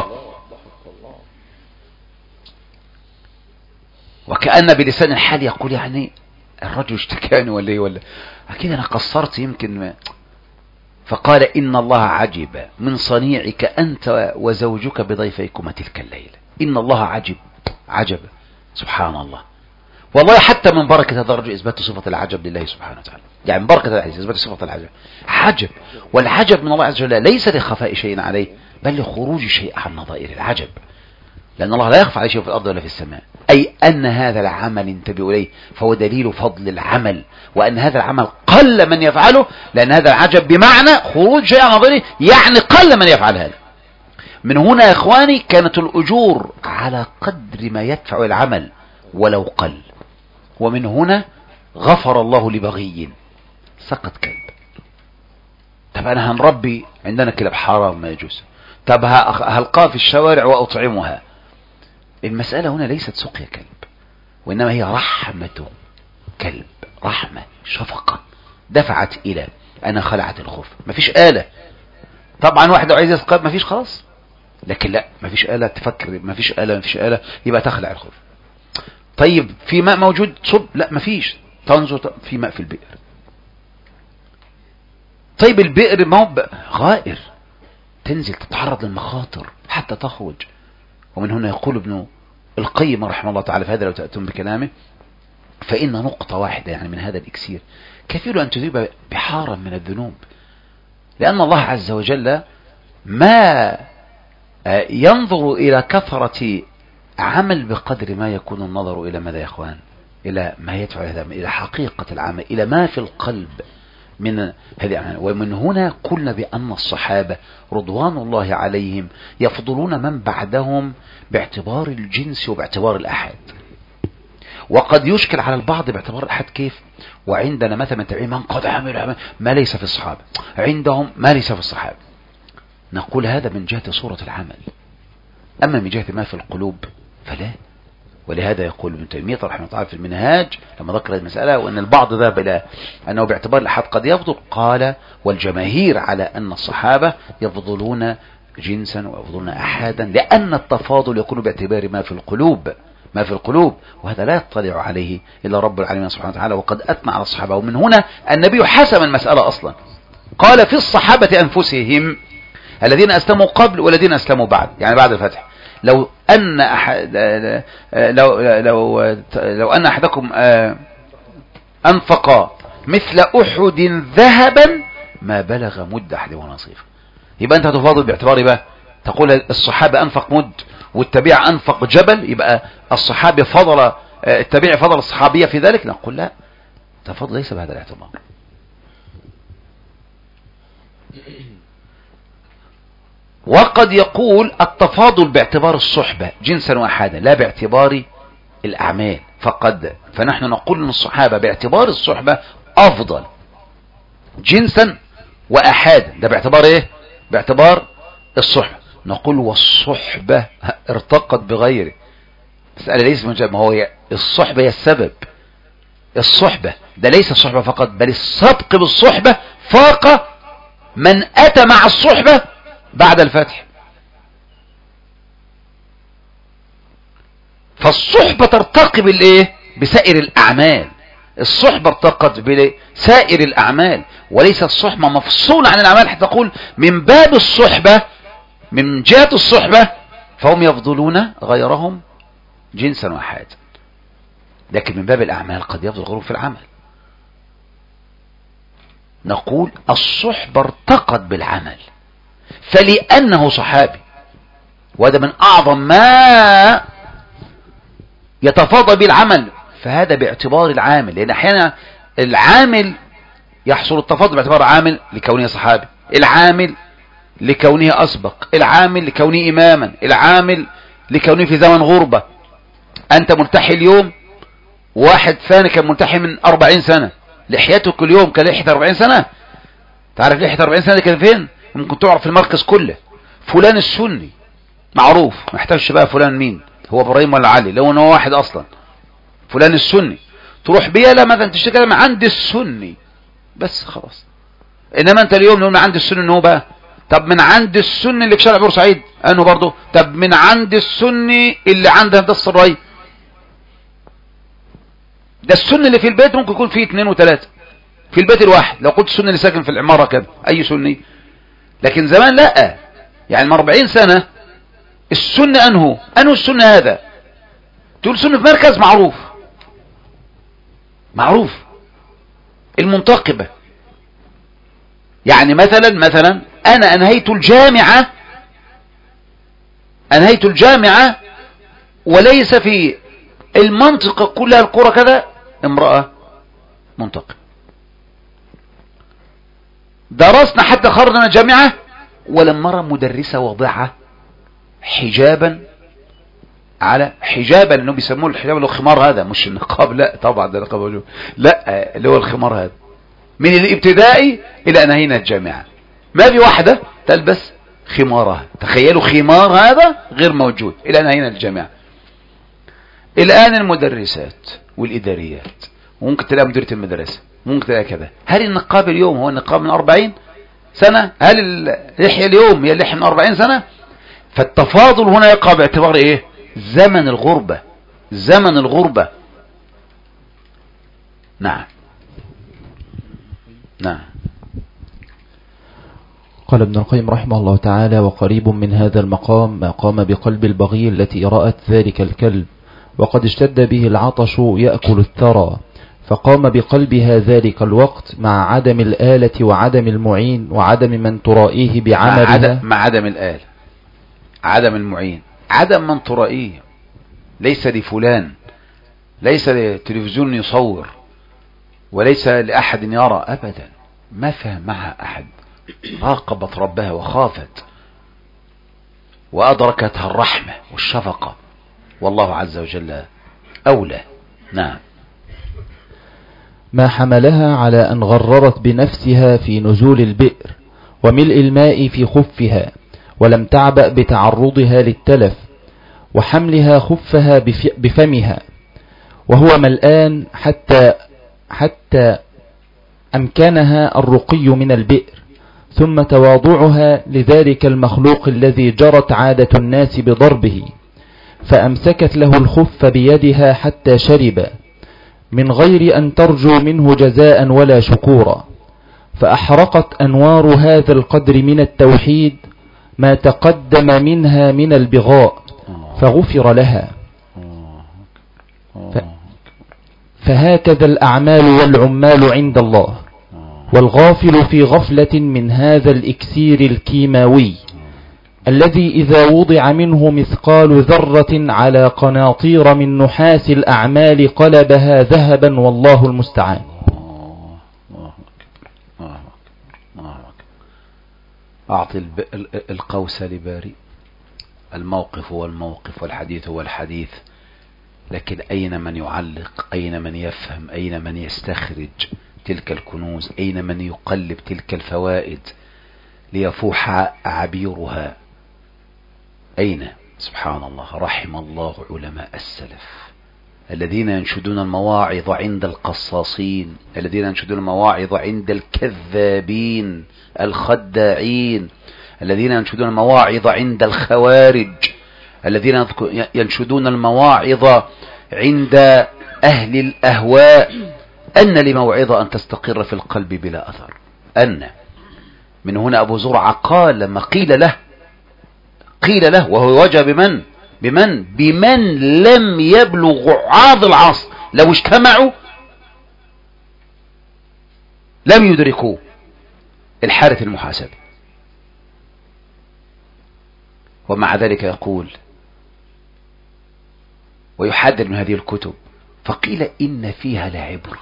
Speaker 1: وكأن بلسان الحال يقول يعني الرجل اشتكاني ولا ايه، ولا اكيد انا قصرت يمكن ما. فقال إن الله عجب من صنيعك أنت وزوجك بضيفيكما تلك الليلة. إن الله عجب سبحان الله. والله حتى من بركة هذا الرجل إثبات صفة العجب لله سبحانه وتعالى، يعني من بركة الحديث إثبات صفة العجب. عجب، والعجب من الله عز وجل ليس لخفاء شيء عليه بل لخروج شيء عن نظائر العجب، لأن الله لا يخفى عليه شيء في الأرض ولا في السماء. أي أن هذا العمل انتبهوا إليه فهو دليل فضل العمل، وأن هذا العمل قل من يفعله، لأن هذا العجب بمعنى خروج شيء عن نظائره، يعني قل من يفعل هذا. من هنا يا إخواني كانت الأجور على قدر ما يدفع العمل ولو قل. ومن هنا غفر الله لبغي سقط كلب. طب أنا هنربي عندنا كلاب حرام ما يجوز، طب هلقاه في الشوارع وأطعمها. المسألة هنا ليست سقيا كلب، وإنما هي رحمة كلب، رحمة شفقة دفعت إلى أنا خلعت الخوف. مفيش آلة طبعا، واحد عايز يسقط مفيش خلاص، لكن لا مفيش آلة تفكر، مفيش آلة يبقى تخلع الخوف. طيب في ماء موجود صب، لا مفيش، تنظر في ماء في البئر. طيب البئر ما هو غائر، تنزل تتعرض للمخاطر حتى تخرج. ومن هنا يقول ابن القيم رحمه الله تعالى في هذا لو تأتون بكلامه، فإن نقطة واحدة يعني من هذا الإكسير كفيل أن تذيب بحارا من الذنوب، لأن الله عز وجل ما ينظر إلى كثرة عمل بقدر ما يكون النظر إلى ماذا يا إخوان؟ إلى ما يدفع إلى حقيقة العمل، إلى ما في القلب من هذه الأعمال. ومن هنا قلنا بأن الصحابة رضوان الله عليهم يفضلون من بعدهم باعتبار الجنس وباعتبار الأحد. وقد يشكل على البعض باعتبار الأحد كيف؟ وعندنا مثلا تبعين من قد عمل ما ليس في الصحابة، عندهم ما ليس في الصحابة. نقول هذا من جهة صورة العمل، أما من جهة ما في القلوب فلا. ولهذا يقول ابن تيمية رحمه الله تعالى في المنهاج لما ذكر المسألة وأن البعض ذهب إلى أنه باعتبار الأحد قد يفضل، قال والجماهير على أن الصحابة يفضلون جنسا ويفضلون أحدا، لأن التفاضل يكون باعتبار ما في القلوب، وهذا لا يطلع عليه إلا رب العالمين سبحانه وتعالى، وقد أثنى على الصحابة. ومن هنا النبي حسم المسألة أصلا، قال في الصحابة أنفسهم الذين أسلموا قبل والذين أسلموا بعد، يعني بعد الفتح، لو أن أحدكم أنفق مثل أحد ذهبا ما بلغ مد أحده ونصيفه. يبقى أنت هتفاضل باعتبار بقى تقول الصحابة أنفق مد والتابع أنفق جبل، يبقى الصحابي فضل التابع فضل الصحابية في ذلك؟ نقول لا، التفاضل ليس بهذا الاعتبار. وقد يقول التفاضل باعتبار الصحبة جنسا وأحدا لا باعتبار الأعمال، فنحن نقول أن الصحابة باعتبار الصحبة أفضل جنسا وأحدا، ده باعتبار إيه؟ باعتبار الصحبة. نقول والصحبة ارتقت بغيره، مسألة ليس من ما هو الصحبة هي السبب، الصحبة ده ليس الصحبة فقط، بل الصدق بالصحبة فاق من أتى مع الصحبة بعد الفتح. فالصحبة ترتقي بالإيه؟ بسائر الأعمال، الصحبة ارتقت بسائر الأعمال، وليس الصحبة مفصولة عن الأعمال حتى تقول من باب الصحبة، من جهة الصحبة فهم يفضلون غيرهم جنسا وحاجة، لكن من باب الأعمال قد يفضل غيره في العمل. نقول الصحبة ارتقت بالعمل، فلأنه صحابي، وهذا من أعظم ما يتفاضل بالعمل، فهذا باعتبار العامل، لأن أحيانا العامل يحصل التفاضل باعتبار عامل لكونه صحابي، العامل لكونه أسبق، العامل لكونه إماما، العامل لكونه في زمن غربة. أنت ملتحي اليوم، واحد ثاني كان ملتحي من 40 سنة، لحيته كل يوم كلحية 40 سنة. تعرف لحية 40 سنة كان فين؟ ممكن تعرف في المركز كله، فلان السني معروف، ما يحتاجش بقى فلان مين هو، ابراهيم ولا علي، لو انه واحد اصلا فلان السني. تروح بيها لا مثلا تشتكي من عند السني بس خلاص. انما انت اليوم نقول من عند السني انه بقى، طب من عند السني اللي في شارع بورسعيد انه برضه، طب من عند السني اللي عند هندسة الري، ده السني اللي في البيت ممكن يكون فيه 2 و3 في البيت الواحد، لو قلت السني اللي ساكن في العمارة كده اي سني. لكن زمان لا، يعني من 40 سنة السنة انه السنة هذا تقول سنة في مركز معروف المنتقبة. يعني مثلا انا انهيت الجامعة وليس في المنطقة كلها القرى كذا امرأة منتقبة، درسنا حتى خرجنا من الجامعة ولم نرى مدرسة وضعها حجابا على حجابا، انه بيسموه الحجاب اللي هو الخمار، هذا مش النقاب، لا طبعا ده نقاب وجوه، لا اللي هو الخمار هذا. من الابتدائي الى انهينا الجامعة ما في واحدة تلبس خمارها، تخيلوا خمار هذا غير موجود الى انهينا الجامعة. الان المدرسات والاداريات، وممكن تلاقي مديرة المدرسة، ممكن تلاقي كذا. هل النقاب اليوم هو النقاب من 40 سنة؟ هل اللحية اليوم هي اللحية من 40 سنة؟ فالتفاضل هنا يقع باعتبار ايه؟ زمن الغربة. نعم.
Speaker 3: قال ابن القيم رحمه الله تعالى: وقريب من هذا المقام ما قام بقلب البغي التي رأت ذلك الكلب وقد اشتد به العطش يأكل الثرى، فقام بقلبها ذلك الوقت مع عدم الآلة وعدم المعين وعدم من ترائيه بعملها،
Speaker 1: مع عدم الآلة، عدم المعين، عدم من ترائيه، ليس لفلان، ليس لتلفزيون يصور، وليس لأحد يرى أبدا، ما فهم معها أحد، راقبت ربها وخافت وأدركتها الرحمة والشفقة، والله عز وجل أولى. نعم.
Speaker 3: ما حملها على أن غررت بنفسها في نزول البئر وملء الماء في خفها، ولم تعبأ بتعرضها للتلف، وحملها خفها بفمها وهو ملآن حتى أمكنها الرقي من البئر، ثم تواضعها لذلك المخلوق الذي جرت عادة الناس بضربه، فأمسكت له الخف بيدها حتى شرب من غير أن ترجو منه جزاء ولا شكورا، فأحرقت أنوار هذا القدر من التوحيد ما تقدم منها من البغاء فغفر لها. فهكذا الأعمال والعمال عند الله، والغافل في غفلة من هذا الإكسير الكيماوي الذي إذا وضع منه مثقال ذرة على قناطير من نحاس الأعمال قلبها ذهبا، والله المستعان.
Speaker 1: أعطي القوس لباري. الموقف هو الموقف والحديث هو الحديث، لكن أين من يعلق؟ أين من يفهم؟ أين من يستخرج تلك الكنوز؟ أين من يقلب تلك الفوائد ليفوح عبيرها؟ أين؟ سبحان الله. رحم الله علماء السلف الذين ينشدون المواعظ عند القصاصين، الذين ينشدون المواعظ عند الكذابين الخداعين، الذين ينشدون المواعظ عند الخوارج، الذين ينشدون المواعظ عند أهل الأهواء. أن لموعظة أن تستقر في القلب بلا أثر. أن من هنا أبو زرعة قال لما قيل له وهو وجه بمن لم يبلغ عاض العصر، لو اجتمعوا لم يدركوا الحارث المحاسبي، ومع ذلك يقول ويحذر من هذه الكتب، فقيل إن فيها لعبرة،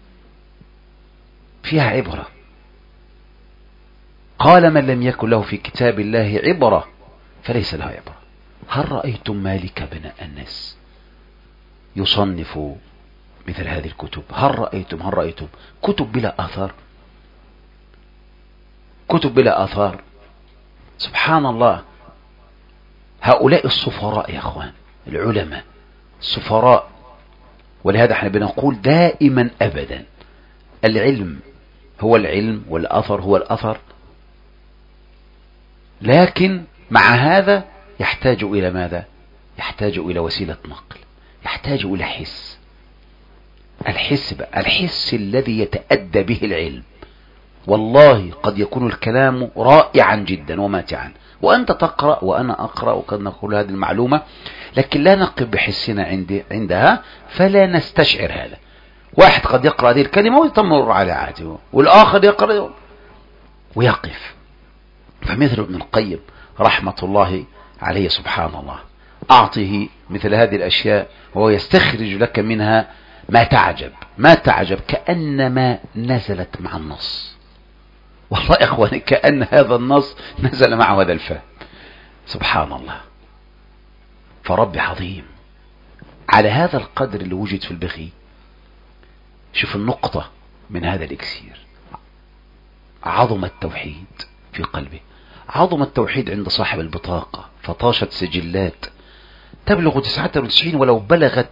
Speaker 1: فيها عبرة. قال من لم يكن له في كتاب الله عبرة فليس له عبرة. هل رأيتم مالك بن أنس يصنف مثل هذه الكتب؟ هل رأيتم كتب بلا آثار؟ كتب بلا آثار. سبحان الله. هؤلاء السفراء يا أخوان، العلماء السفراء. ولهذا احنا بنقول دائما أبدا العلم هو العلم والأثر هو الأثر، لكن مع هذا يحتاج إلى ماذا؟ يحتاج إلى وسيلة نقل، يحتاج إلى حس. الحس الذي يتأدى به العلم. والله قد يكون الكلام رائعا جدا وماتعا، وأنت تقرأ وأنا أقرأ وقد نقول هذه المعلومة، لكن لا نقف بحسنا عندها فلا نستشعر هذا. واحد قد يقرأ هذه الكلمة ويتمر على عاده، والآخر يقرأ ويقف. فمثل ابن القيم رحمة الله عليه سبحان الله، أعطه مثل هذه الأشياء وهو يستخرج لك منها ما تعجب كأنما نزلت مع النص. والله يا إخواني كأن هذا النص نزل معه هذا الفهم. سبحان الله. فرب عظيم على هذا القدر اللي وجد في البغي. شوف النقطة من هذا الإكسير، عظم التوحيد في قلبه، عظم التوحيد عند صاحب البطاقة، فطاشت سجلات تبلغ 99 ولو بلغت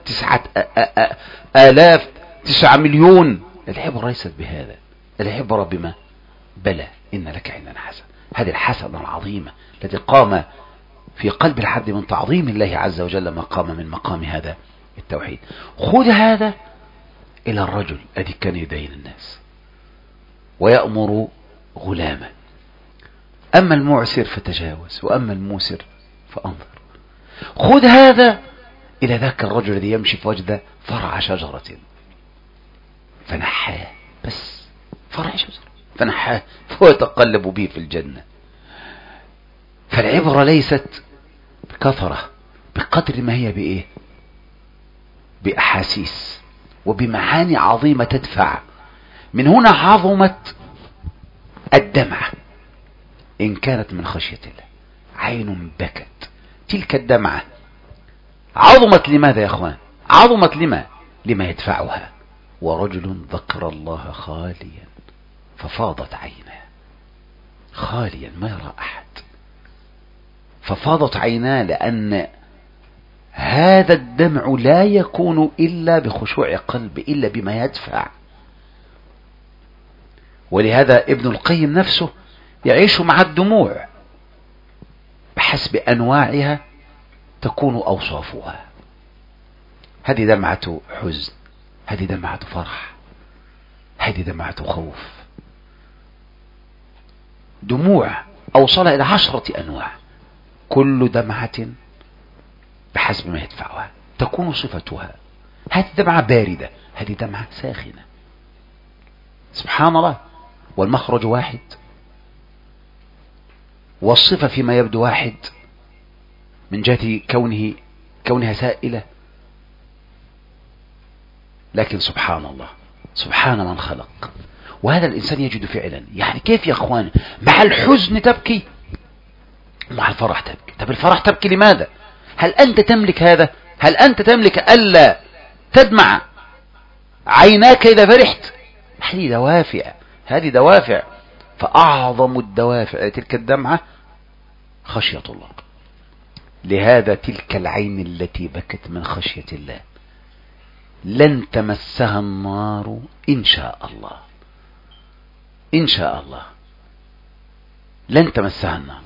Speaker 1: 9 مليون. العبرة ليست بهذا، العبرة بما بلى إن لك عندنا حسن. هذه الحسنة العظيمة التي قام في قلب العبد من تعظيم الله عز وجل ما قام من مقام هذا التوحيد. خذ هذا إلى الرجل الذي كان يدين الناس ويأمر غلاما، أما المعسر فتجاوز وأما الموسر فأنظر. خذ هذا إلى ذاك الرجل الذي يمشي فوجد فرع شجرة فنحاه، بس فرع شجرة فنحاه فهو يتقلب به في الجنة. فالعبرة ليست بكثرة، بقدر ما هي بإيه؟ بأحاسيس وبمعاني عظيمة تدفع. من هنا عظمت الدمعة إن كانت من خشية الله. عين بكت، تلك الدمعة عظمت لماذا يا أخوان؟ عظمت لما يدفعها. ورجل ذكر الله خاليا ففاضت عيناه، خاليا ما يرى أحد، ففاضت عيناه لأن هذا الدمع لا يكون إلا بخشوع قلب، إلا بما يدفع. ولهذا ابن القيم نفسه يعيش مع الدموع بحسب أنواعها تكون أوصافها. هذه دمعة حزن، هذه دمعة فرح، هذه دمعة خوف. دموع أوصلها إلى 10 أنواع، كل دمعة بحسب ما يدفعها تكون صفتها. هذه دمعة باردة، هذه دمعة ساخنة. سبحان الله. والمخرج واحد، والصفة فيما يبدو واحد من جهة كونها سائلة، لكن سبحان الله، سبحان من خلق. وهذا الإنسان يجد فعلا، يعني كيف يا أخواني مع الحزن تبكي ومع الفرح تبكي؟ طب الفرح تبكي لماذا؟ هل أنت تملك هذا؟ هل أنت تملك ألا تدمع عيناك إذا فرحت؟ هذه دوافع، هذه دوافع. فأعظم الدوافع تلك الدمعة خشية الله. لهذا تلك العين التي بكت من خشية الله لن تمسها النار إن شاء الله، إن شاء الله لن تمسها النار.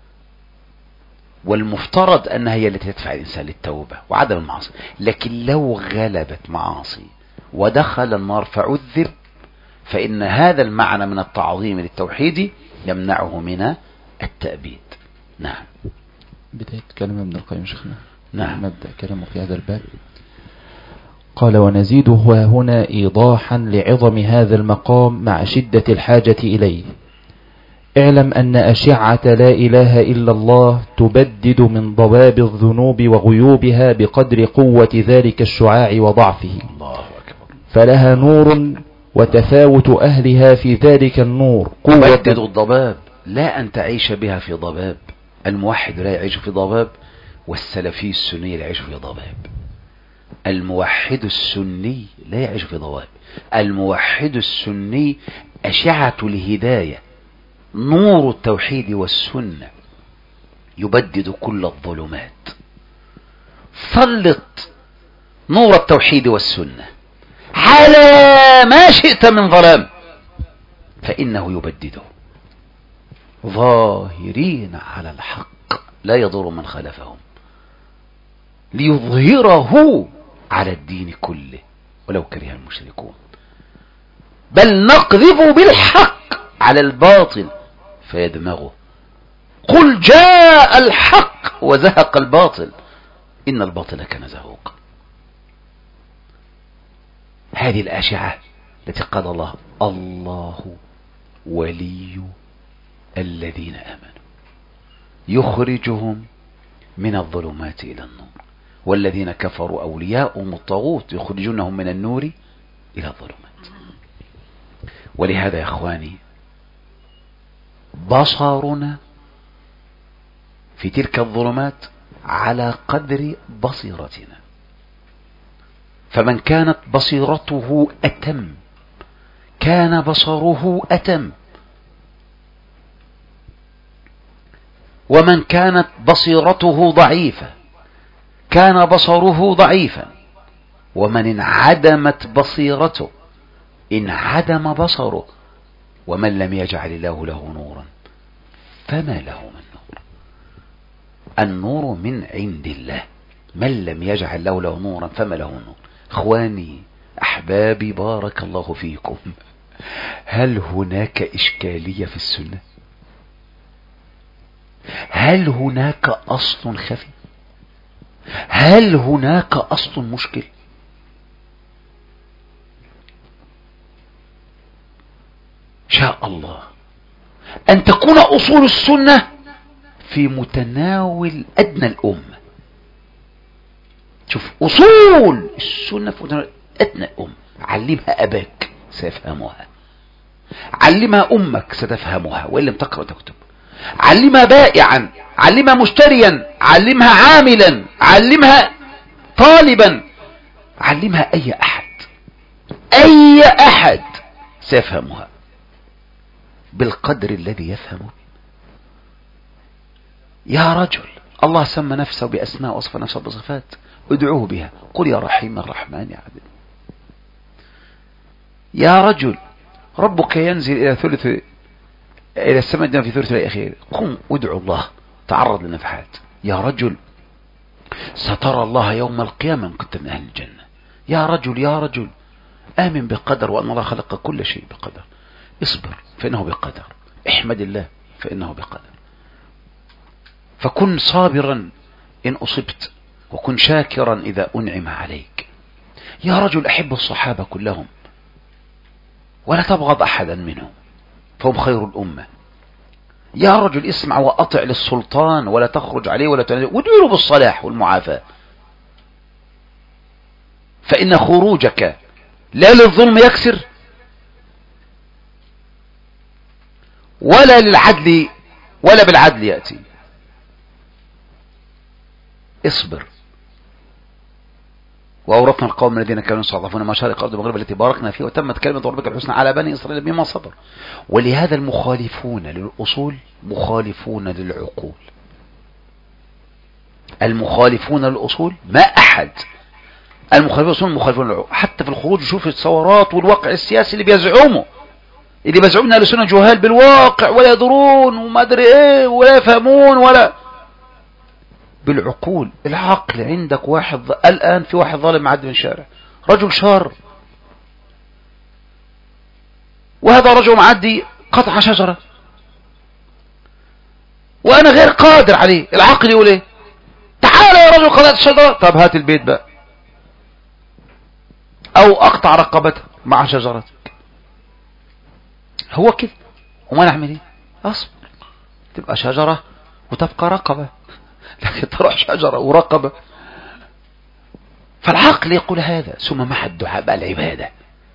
Speaker 1: والمفترض أنها هي التي تدفع الإنسان للتوبة وعدم المعاصي. لكن لو غلبت معاصي ودخل النار فعذب، فإن هذا المعنى من التعظيم للتوحيد يمنعه من التأبيد. نعم.
Speaker 3: بداية كلام ابن القيم شيخنا.
Speaker 1: نعم.
Speaker 3: نبدأ كلامه في هذا الباب. قال: ونزيده هنا إيضاحا لعظم هذا المقام مع شدة الحاجة إليه. اعلم أن أشعة لا إله إلا الله تبدد من ضباب الذنوب وغيوبها بقدر قوة ذلك الشعاع وضعفه.
Speaker 1: الله أكبر.
Speaker 3: فلها نور وتفاوت أهلها في ذلك النور
Speaker 1: تبدد الضباب، لا أن تعيش بها في ضباب. الموحد لا يعيش في ضباب، والسلفي السني لا يعيش في ضباب. الموحد السني لا يعيش في ضباب. الموحد السني أشعة الهداية، نور التوحيد والسنة يبدد كل الظلمات. سلط نور التوحيد والسنة على ما شئت من ظلام فإنه يبدده. ظاهرين على الحق لا يضر من خلفهم، ليظهره على الدين كله ولو كره المشركون. بل نقذف بالحق على الباطل فيدمغه. قل جاء الحق وزهق الباطل إن الباطل كان زهوقا. هذه الأشعة التي قال الله: الله ولي الذين آمنوا يخرجهم من الظلمات إلى النور والذين كفروا أولياؤهم الطاغوت يخرجونهم من النور إلى الظلمات. ولهذا يا إخواني بصرنا في تلك الظلمات على قدر بصيرتنا. فمن كانت بصيرته أتم كان بصره أتم، ومن كانت بصيرته ضعيفة كان بصره ضعيفا، ومن انعدمت بصيرته انعدم بصره، ومن لم يجعل الله له نورا فما له من نور. النور من عند الله، من لم يجعل له نورا فما له نور. اخواني احبابي بارك الله فيكم، هل هناك اشكالية في السنة؟ هل هناك اصل خفي؟ هل هناك اصل مشكل؟ شاء الله أن تكون أصول السنة في متناول أدنى الأمة. شوف، أصول السنة في متناول أدنى الأمة. علمها أباك سيفهمها، علمها أمك ستفهمها وإن لم تقرأ تكتب، علمها بائعا، علمها مشتريا، علمها عاملا، علمها طالبا، علمها أي أحد، أي أحد سيفهمها بالقدر الذي يفهم. يا رجل، الله سمى نفسه بأسماء وصف نفسه بصفات، ادعوه بها. قل يا رحيم الرحمن يا عبد. يا رجل ربك ينزل إلى السماء الدنيا في ثلث الأخير، قم ادعو الله، تعرض للنفحات. يا رجل سترى الله يوم القيامة إن كنت من أهل الجنة. يا رجل يا رجل آمن بقدر، وأن الله خلق كل شيء بقدر. اصبر فإنه بقدر، احمد الله فإنه بقدر. فكن صابرا إن أصبت، وكن شاكرا إذا أنعم عليك. يا رجل أحب الصحابة كلهم ولا تبغض أحدا منهم فهم خير الأمة. يا رجل اسمع وأطع للسلطان ولا تخرج عليه ولا تنزل، وادعوا بالصلاح والمعافاة، فإن خروجك لا للظلم يكسر ولا للعدل ولا بالعدل يأتي. اصبر. وأورثنا القوم الذين كانوا يستضعفون مشارق الأرض والمغرب التي باركنا فيها وتمت كلمة ربك الحسنى على بني إسرائيل بما صبر. ولهذا المخالفون للأصول مخالفون للعقول. المخالفون للأصول ما أحد، المخالفون للأصول مخالفون للعقول. حتى في الخروج شوف الثورات والواقع السياسي اللي بيزعموا أهل السنة جهال بالواقع ولا يدرون وما أدري إيه ولا يفهمون ولا بالعقول. العقل عندك واحد الآن في واحد ظالم معدي من الشارع، رجل شار، وهذا رجل معدي قطع شجرة وأنا غير قادر عليه. العقل يقول إيه؟ تعال يا رجل قطعت الشجرة، طب هات البيت بقى، أو أقطع رقبته مع شجرتك. هو كده. وما نعمل إيه؟ أصبر، تبقى شجرة وتبقى رقبة، لكن تروح شجرة ورقبة. فالعقل يقول هذا. ثم مع الدعاء بقى العبادة،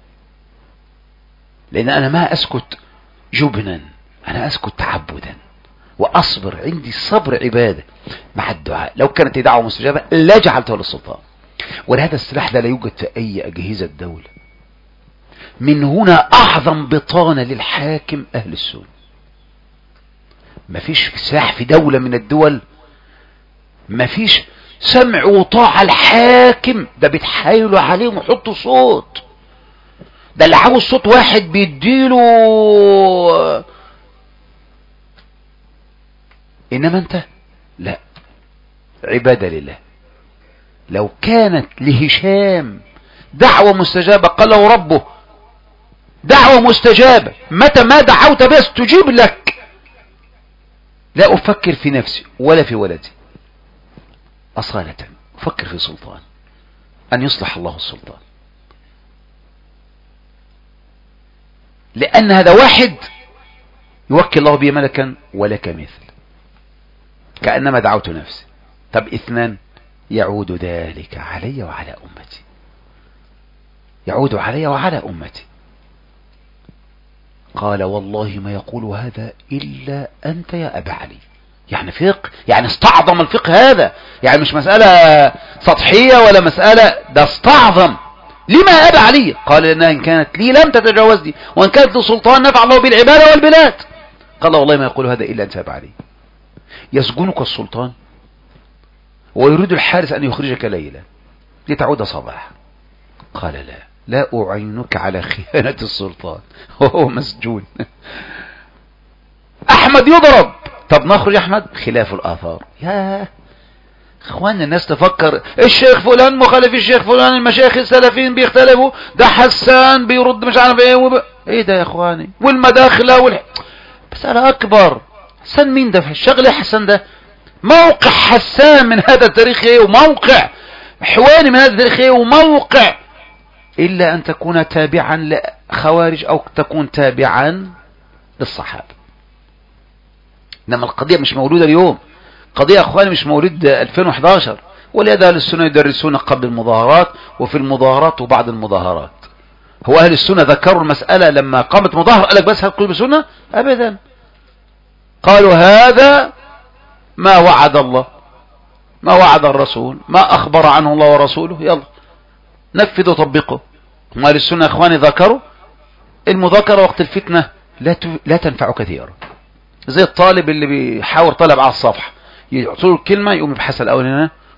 Speaker 1: لأن أنا ما أسكت جبنا، أنا أسكت تعبدا وأصبر. عندي الصبر عبادة مع الدعاء. لو كانت دعوة مستجابة لا جعلته للسلطان. ولهذا السلاح لا يوجد في أي أجهزة الدولة. من هنا أعظم بطانة للحاكم أهل السنة. ما فيش سلاح في دولة من الدول، ما فيش سمع وطاعة الحاكم، ده بيتحايلوا عليهم ويحطوا صوت، ده اللي عاوز صوت واحد بيديله. إنما أنت لا، عبادة لله. لو كانت لهشام دعوة مستجابة قال له ربه دعوة مستجابة، متى ما دعوت بس تجيب لك، لا أفكر في نفسي ولا في ولدي أصالة، أفكر في سلطان، أن يصلح الله السلطان. لأن هذا واحد يوكل الله به ملكا ولك مثل، كأنما دعوت نفسي. طب اثنان يعود ذلك علي وعلى أمتي، يعود علي وعلى أمتي. قال والله ما يقول هذا إلا أنت يا أبا علي. يعني فقه، يعني استعظم الفقه هذا، يعني مش مسألة سطحية ولا مسألة، ده استعظم. لما يا أبا علي؟ قال لأنها إن كانت لي لم تتجاوزني، وإن كانت للسلطان نفع الله بالعبادة والبلاد. قال والله ما يقول هذا إلا أنت يا أبا علي. يسجنك السلطان ويريد الحارس أن يخرجك ليلا لتعود صباحا. قال لا أعينك على خيانة السلطان وهو مسجون. أحمد يضرب، طب نخرج أحمد، خلاف الآثار. يا اخوان الناس تفكر الشيخ فلان مخالف الشيخ فلان، المشايخ السلفيين بيختلفوا، ده حسان بيرد مش عارف ايه ايه ده يا اخواني، والمداخله مسألة اكبر. حسان مين ده؟ في الشغل حسان ده موقع حسان من هذا التاريخ ايه، وموقع حواني من هذا التاريخ ايه، وموقع، الا ان تكون تابعا لخوارج او تكون تابعا للصحابه. انما القضيه مش مولوده اليوم، قضيه اخواني مش مولود 2011. ولهذا اهل السنه يدرسون قبل المظاهرات وفي المظاهرات وبعد المظاهرات. هو اهل السنه ذكروا المساله لما قامت مظاهره قال لك بس هتقول بسنه؟ ابدا. قالوا هذا ما وعد الله، ما وعد الرسول، ما اخبر عنه الله ورسوله، يلا نفذ وطبقه. هم اهل السنه اخواني ذكروا المذاكره وقت الفتنه لا تنفع كثيرا. زي الطالب اللي بيحاور طالب على الصفحه، يعطوا له الكلمه يقوم يبحث الاول هنا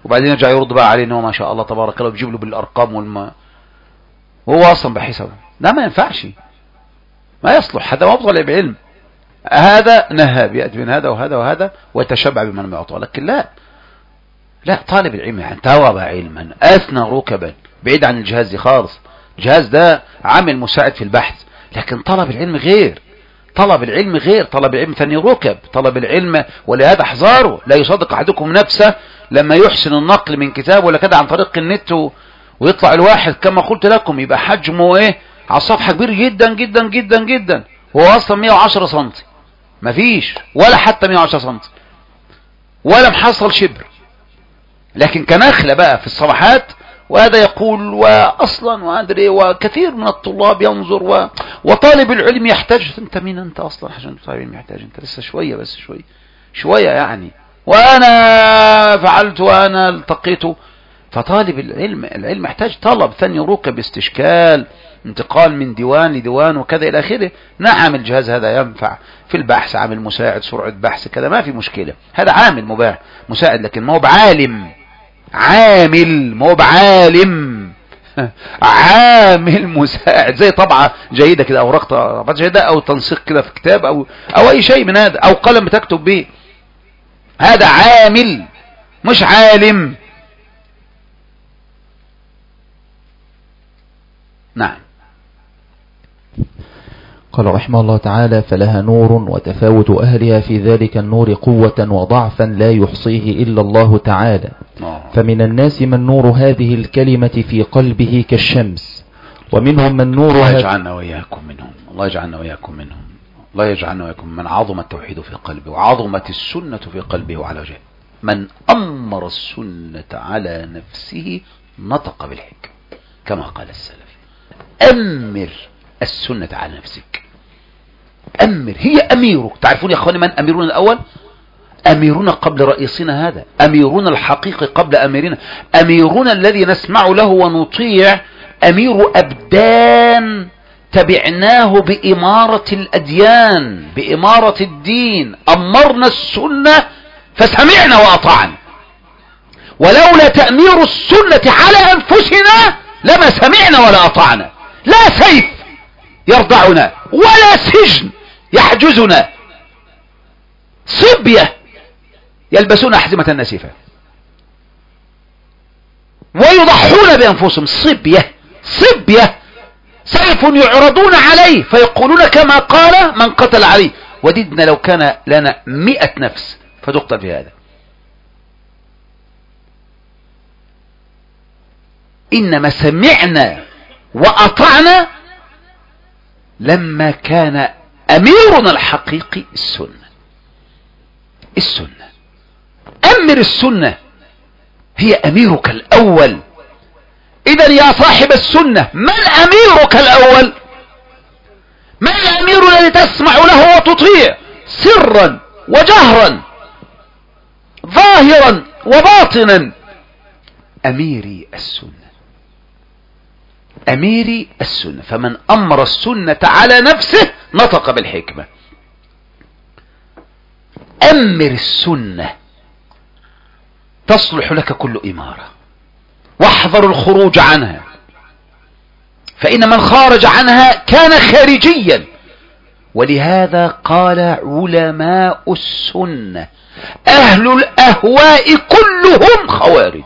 Speaker 1: وبعدين يرجع يرد بقى عليه ان هو ما شاء الله تبارك الله بيجيب له بالارقام وهو اصلا بحسبه. ده ما ينفعش، ما يصلح، هذا ما طالب علم، هذا نهاب يأتي من هذا وهذا وهذا ويتشبع بمن ما يعطى. لكن لا طالب العلم يعني توب علما أثنى ركبا بعيد عن الجهاز دي خالص. الجهاز ده عامل مساعد في البحث، لكن طلب العلم غير. طلب العلم غير، طلب العلم ثاني ركب، طلب العلم. ولهذا احذروا، لا يصدق احدكم نفسه لما يحسن النقل من كتاب ولا كده عن طريق النت ويطلع الواحد كما قلت لكم يبقى حجمه ايه على الصفحة كبير جدا جدا جدا جدا، هو اصلا 110 سنتي مفيش ولا حتى 110 سنتي ولا محصل شبر، لكن كنخلة بقى في الصفحات. وهذا يقول واصلا وادري، وكثير من الطلاب ينظر وطالب العلم يحتاج. انت مين انت اصلا عشان طالب العلم يحتاج؟ انت لسه شوية بس شوية يعني، وانا فعلت وانا التقيته. فطالب العلم يحتاج طلب ثاني ركب، استشكال، انتقال من ديوان لديوان وكذا الى اخره. نعم الجهاز هذا ينفع في البحث، عامل مساعد، سرعة بحث كذا، ما في مشكلة، هذا عامل مباح مساعد، لكن ما هو بعالم، عامل ما هو بعالم عامل مساعد، زي طبعة جيدة كده، او طبعة جيدة، او تنسيق كده في كتاب، او اي شيء من هذا، او قلم بتكتب به. هذا عامل مش عالم. نعم.
Speaker 3: قال رحمه الله تعالى: فلها نور، وتفاوت أهلها في ذلك النور قوة وضعفا لا يحصيه إلا الله تعالى. فمن الناس من نور هذه الكلمة في قلبه كالشمس، ومنهم من نور
Speaker 1: الله يجعلنا وإياكم منهم، الله يجعلنا وإياكم منهم، الله يجعلنا وإياكم من عظم التوحيد في قلبه وعظمت السنة في قلبه على وجهه. من أمر السنة على نفسه نطق بالحكم كما قال السلف. أمر السنة على نفسك، أمر، هي أميرك. تعرفون يا أخواني من أميرون الأول؟ أميرون قبل رئيسنا هذا، أميرون الحقيقي قبل أميرنا، أميرون الذي نسمع له ونطيع، أمير أبدان تبعناه بإمارة الأديان، بإمارة الدين. أمرنا السنة فسمعنا وأطعنا، ولولا تأمير السنة على أنفسنا لما سمعنا ولا أطعنا. لا سيف يرضعنا ولا سجن يحجزنا، صبية يلبسون أحزمة النسيفة ويضحون بأنفسهم، صبية سيف يعرضون عليه فيقولون كما قال من قتل عليه، وددنا لو كان لنا 100 نفس فتقتل في هذا. إنما سمعنا وأطعنا لما كان أميرنا الحقيقي السنة. أمر السنة، هي أميرك الأول. إذن يا صاحب السنة، من أميرك الأول؟ من الأمير الذي تسمع له وتطيع سرا وجهرا، ظاهرا وباطنا؟ أميري السنة. فمن أمر السنة على نفسه نطق بالحكمة. أمر السنة تصلح لك كل إمارة، واحذر الخروج عنها، فإن من خارج عنها كان خارجيا. ولهذا قال علماء السنة: أهل الأهواء كلهم خوارج.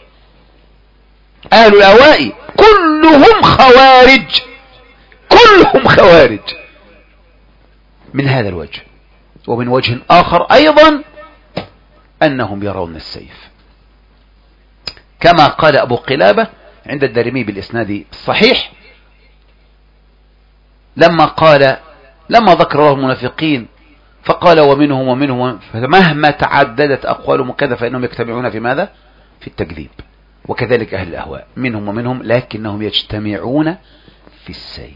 Speaker 1: أهل الأهواء كلهم خوارج من هذا الوجه. ومن وجه آخر أيضا أنهم يرون السيف، كما قال أبو قلابة عند الدارمي بالإسناد الصحيح لما ذكر له المنافقين فقال ومنهم فمهما تعددت أقوالهم كذا فإنهم يجتمعون في ماذا؟ في التكذيب. وكذلك أهل الأهواء منهم ومنهم، لكنهم يجتمعون في السيف.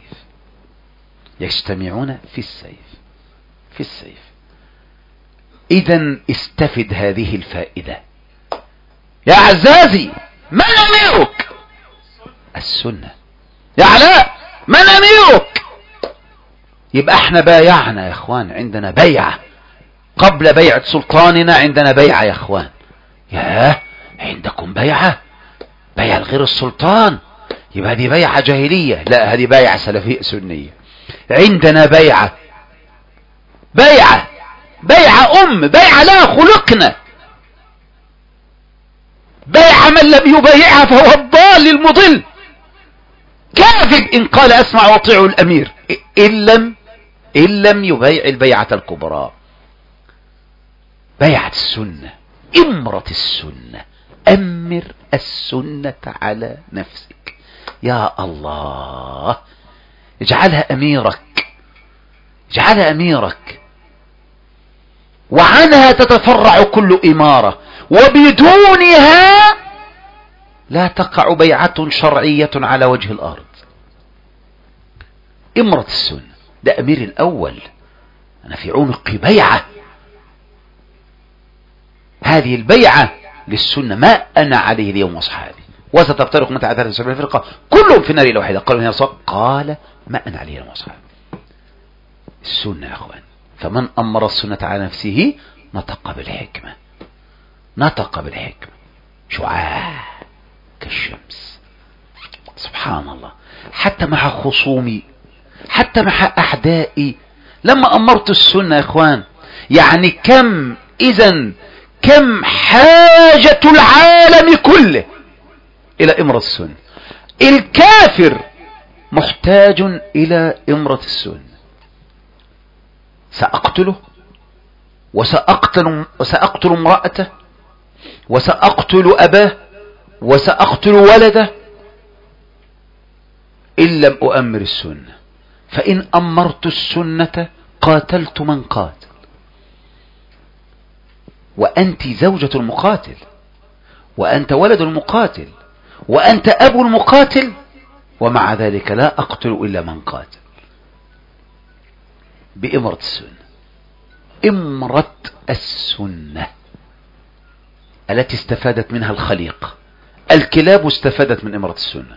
Speaker 1: إذن استفد هذه الفائدة يا عزازي. من أميرك؟ السنة. يا علاء من أميرك؟ يبقى احنا بايعنا يا اخوان، عندنا بيعة قبل بيعة سلطاننا، عندنا بيعة يا اخوان. عندكم بيعة غير السلطان، يبقى هذه بيعة جاهلية. لا، هذه بيعة سلفية سنية. عندنا بيعة بيعة لها خلقنا. بيعة من لم يبايعها فهو الضال المضل كاذب إن قال أسمع واطيع الأمير إن لم يبايع البيعة الكبرى. بيعة السنة، امرة السنة، أمر السنة على نفسك. يا الله، اجعلها أميرك، وعنها تتفرع كل إمارة، وبدونها لا تقع بيعة شرعية على وجه الأرض. امرة السنة ده أمير الأول، أنا في عنقي بيعة، هذه البيعة للسنة ما أنا عليه اليوم وأصحابي، وستفترق متى 73 فرقة كلهم في النار إلا واحدة. قالوا يا رسول، قال ما أنا عليه اليوم وأصحابي. السنة يا أخوان، فمن أمر السنة على نفسه نطق بالحكمة شعاع كالشمس. سبحان الله، حتى مع خصومي، حتى مع أعدائي لما أمرت السنة يا إخوان، يعني كم حاجة العالم كله إلى إمرة السنة. الكافر محتاج إلى إمرة السنة. سأقتله وسأقتل امرأته وسأقتل أباه وسأقتل ولده إن لم أؤمر السنة. فإن أمرت السنة قاتلت من قاتل، وأنت زوجة المقاتل، وأنت ولد المقاتل، وأنت أبو المقاتل، ومع ذلك لا أقتل إلا من قاتل بإمرة السنة. إمرة السنة التي استفادت منها الخليقة. الكلاب استفادت من إمرة السنة،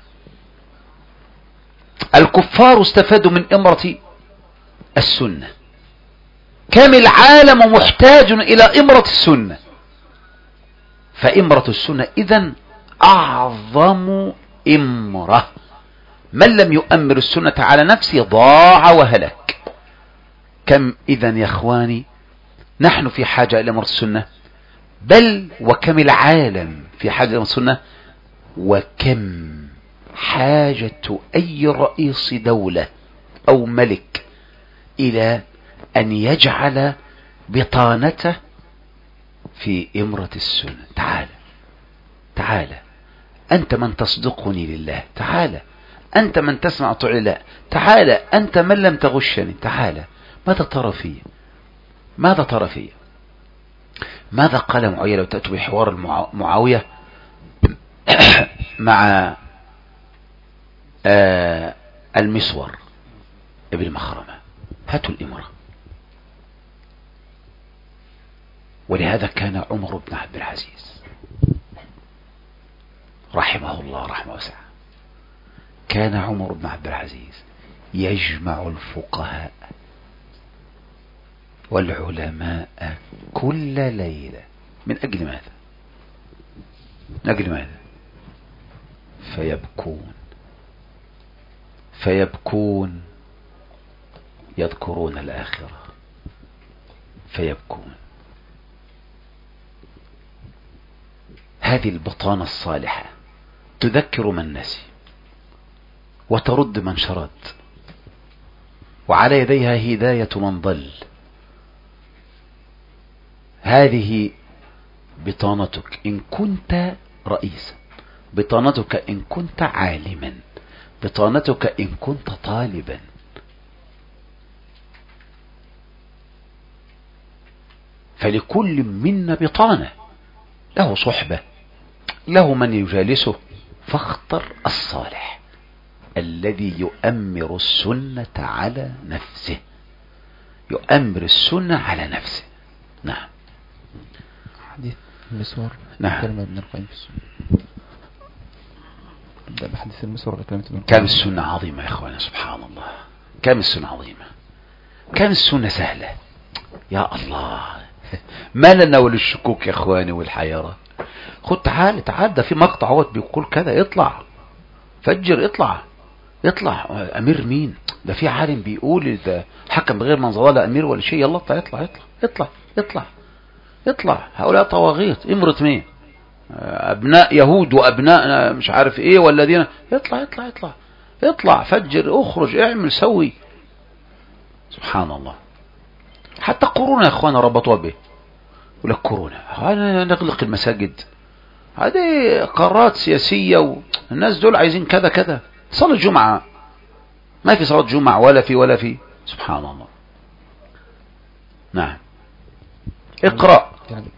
Speaker 1: الكفار استفادوا من إمرة السنة. كم العالم محتاج إلى إمرة السنة. فإمرة السنة إذن أعظم إمرة. من لم يؤمر السنة على نفسه ضاع وهلك. كم إذن يا إخواني نحن في حاجة إلى إمرة السنة، بل وكم العالم في حاجة إلى إمرة السنة، وكم حاجة أي رئيس دولة أو ملك إلى أن يجعل بطانته في إمرة السنة. تعال أنت من تصدقني لله، تعال أنت من تسمع طوع الله، تعال أنت من لم تغشني، تعال. ماذا ترى فيه؟ ماذا قال معاوية؟ لو تأتوا بحوار معاوية مع المسور ابن مخرمة، هاتوا الإمرة. ولهذا كان عمر بن عبد العزيز رحمه الله رحمه واسعة، كان عمر بن عبد العزيز يجمع الفقهاء والعلماء كل ليلة. من أجل ماذا؟ فيبكون يذكرون الآخرة، فيبكون. هذه البطانة الصالحة تذكر من نسي وترد من شرد، وعلى يديها هداية من ضل. هذه بطانتك إن كنت رئيسا، بطانتك إن كنت عالما، بطانتك إن كنت طالبا. فلكل منا بطانة، له صحبة، له من يجالسه، فاختر الصالح الذي يؤمر السنة على نفسه، يؤمر السنة على نفسه. نعم.
Speaker 3: حديث المسور.
Speaker 1: نعم.
Speaker 3: كلمة ابن القيم في السنة. نبدأ بحديث المسور ولا كلمة ابن القيم؟
Speaker 1: كم السنة عظيمة يا اخوانا، سبحان الله. كم السنة عظيمة، كم السنة سهلة. يا الله، ما لنا وللشكوك يا اخواني والحيرة. خد تعال ده في مقطع اهوت بيقول كذا، اطلع فجر، اطلع امير مين ده؟ في عالم بيقول ده حكم بغير منظر لا امير ولا شيء، يلا اطلع. هؤلاء طواغيت، امرت مين؟ ابناء يهود وابناء مش عارف ايه، والذين اطلع فجر، اخرج، اعمل، سوي. سبحان الله. حتى كورونا يا اخوانا ربطوها به، يقول لك كورونا نغلق المساجد، هذه قرارات سياسية، والناس دول عايزين كذا. صلاة الجمعة ما في صلاة جمعة ولا في سبحان الله. نعم اقرأ.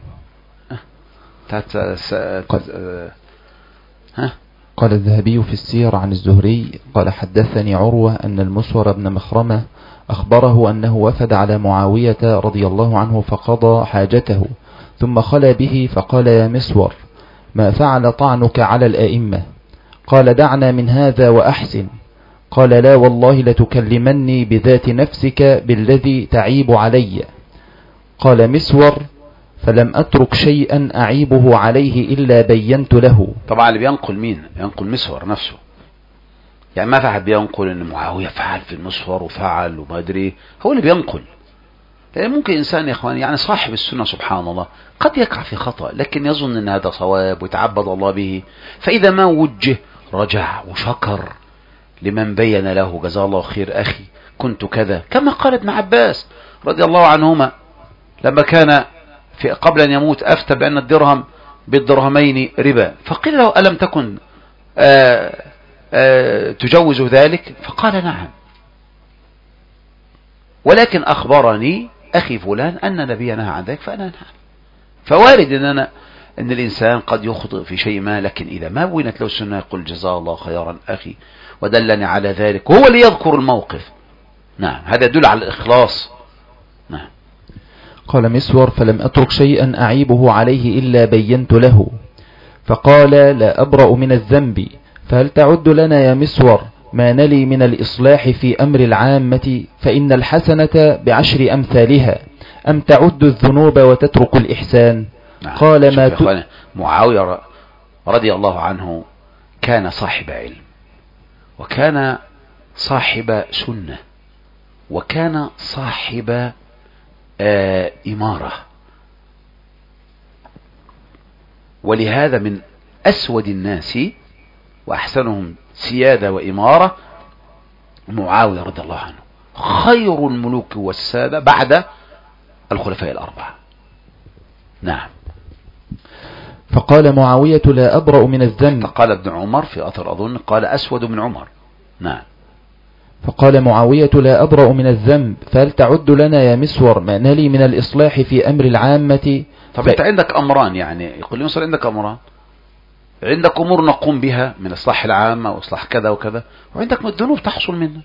Speaker 3: قال الذهبي في السير عن الزهري قال حدثني عروة أن المسور بن مخرمة أخبره أنه وفد على معاوية رضي الله عنه فقضى حاجته ثم خلى به فقال يا مسور ما فعل طعنك على الأئمة؟ قال دعنا من هذا وأحسن. قال لا والله لتكلمني بذات نفسك بالذي تعيب علي. قال مسور فلم أترك شيئا أعيبه عليه إلا بينت له.
Speaker 1: طبعا اللي بينقل مين؟ ينقل مسور نفسه، يعني ما في أحد بينقل أن معاوية فعل في المسور وفعل وما أدري، هو اللي بينقل. يعني ممكن إنسان يا إخواني يعني صاحب السنة سبحان الله قد يقع في خطأ لكن يظن أن هذا صواب ويتعبد الله به، فإذا ما وجه رجع وشكر لمن بين له جزاه الله خير أخي كنت كذا، كما قال ابن عباس رضي الله عنهما لما كان في قبل أن يموت أفتى بأن الدرهم بالدرهمين ربا، فقيل له ألم تكن تجوز ذلك؟ فقال نعم، ولكن أخبرني أخي فلان أن نبي نهى عن ذلك فأنا نهى. فوارد أن الإنسان قد يخطئ في شيء ما، لكن إذا ما بينت له السنة يقول جزاه الله خيرا أخي ودلني على ذلك، هو اللي يذكر الموقف. نعم هذا يدل على الإخلاص. نعم.
Speaker 3: قال مسور فلم أترك شيئا أعيبه عليه إلا بينت له. فقال لا أبرأ من الذنب، فهل تعد لنا يا مسور ما نلي من الإصلاح في أمر العامة؟ فإن الحسنة بعشر أمثالها، أم تعد الذنوب وتترك الإحسان؟
Speaker 1: نعم.
Speaker 3: قال ما
Speaker 1: معاوية رضي الله عنه كان صاحب علم، وكان صاحب سنة، وكان صاحب إمارة، ولهذا من أسود الناس وأحسنهم سيادة وإمارة معاوية رضي الله عنه، خير الملوك والسادة بعد الخلفاء الأربعة. نعم.
Speaker 3: فقال معاوية لا أبرأ من الذنب.
Speaker 1: قال ابن عمر في أثر أظن قال أسود من عمر. نعم.
Speaker 3: فقال معاوية لا أبرأ من الذنب، فهل تعد لنا يا مسور ما نلي من الإصلاح في أمر العامة؟
Speaker 1: طب أنت عندك أمران، يعني يقول مصر عندك أمران، عندك أمور نقوم بها من إصلاح العامة وإصلاح كذا وكذا، وعندك الذنوب تحصل منه.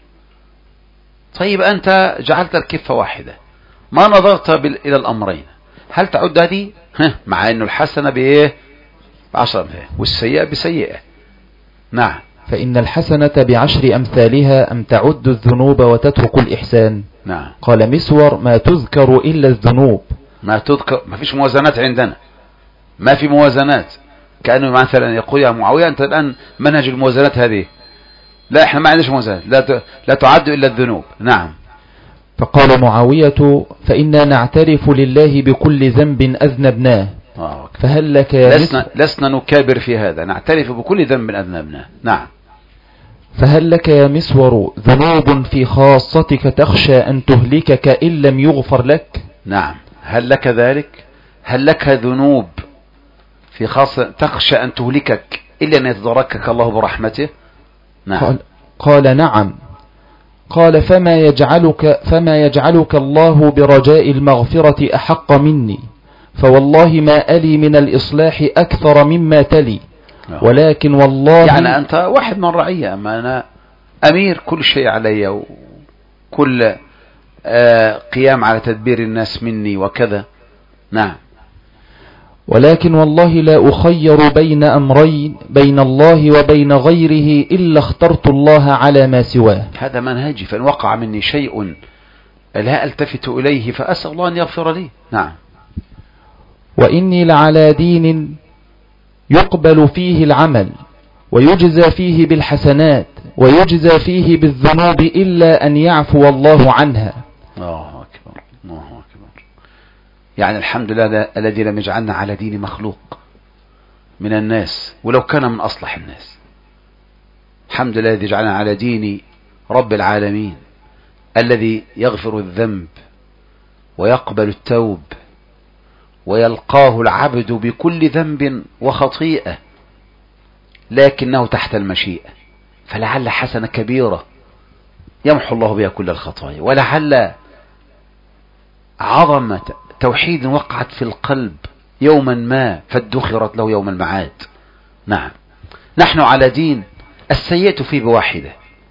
Speaker 1: طيب أنت جعلت الكفة واحدة، ما نظرت إلى الأمرين، هل تعد هذه مع أنه الحسنة بإيه؟ ب10 أمثال والسيئة بسيئة. نعم.
Speaker 3: فإن الحسنة بعشر أمثالها، أم تعد الذنوب وتترك الإحسان؟
Speaker 1: نعم.
Speaker 3: قال مسور ما تذكر إلا الذنوب.
Speaker 1: ما تذكر، ما فيش موازنات عندنا، ما في موازنات، كأنه مثلا يقول يا معاوية أنت الآن منهج الموازنات هذه، لا احنا ما عندناش موازنات، لا تعد إلا الذنوب. نعم.
Speaker 3: فقال معاوية فإنا نعترف لله بكل ذنب أذنبناه، فهل لك يا
Speaker 1: لسنا نكابر في هذا، نعترف بكل ذنب أذنبناه. نعم.
Speaker 3: فهل لك يا مسور ذنوب في خاصتك تخشى أن تهلكك إن لم يغفر لك؟
Speaker 1: نعم. هل لك ذلك؟ هل لك ذنوب في خاصة تخشى أن تهلكك إلا أن يتداركك الله برحمته؟ نعم.
Speaker 3: قال نعم. قال فما يجعلك الله برجاء المغفرة أحق مني؟ فوالله ما ألي من الإصلاح أكثر مما تلي، ولكن والله
Speaker 1: يعني أنت واحد من رعية، أما أنا أمير كل شيء علي وكل قيام على تدبير الناس مني وكذا. نعم.
Speaker 3: ولكن والله لا أخير بين أمرين بين الله وبين غيره إلا اخترت الله على ما سواه.
Speaker 1: هذا منهجي، فإن وقع مني شيء لا ألتفت إليه فأسأل الله أن يغفر لي. نعم.
Speaker 3: وإني لعلى دين يقبل فيه العمل ويجزى فيه بالحسنات ويجزى فيه بالذنوب إلا أن يعفو الله عنها.
Speaker 1: الله أكبر الله أكبر. يعني الحمد لله الذي لم يجعلنا على دين مخلوق من الناس ولو كان من أصلح الناس. الحمد لله الذي جعلنا على دين رب العالمين الذي يغفر الذنب ويقبل التوب ويلقاه العبد بكل ذنب وخطيئة لكنه تحت المشيئة، فلعل حسنة كبيرة يمحو الله بها كل الخطايا، ولعل عظمة توحيد وقعت في القلب يوما ما فادخرت له يوم المعاد. نعم، نحن على دين السيئة فيه بواحدة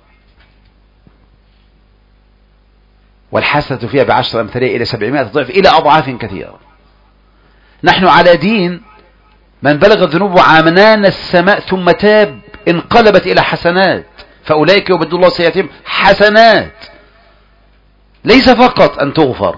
Speaker 1: والحسنة فيها ب10 أمثالها إلى 700 ضعف إلى أضعاف كثيرة. نحن على دين من بلغ الذنوب عمنان السماء ثم تاب انقلبت إلى حسنات، فأولئك يبدل الله سيئاتهم حسنات. ليس فقط أن تغفر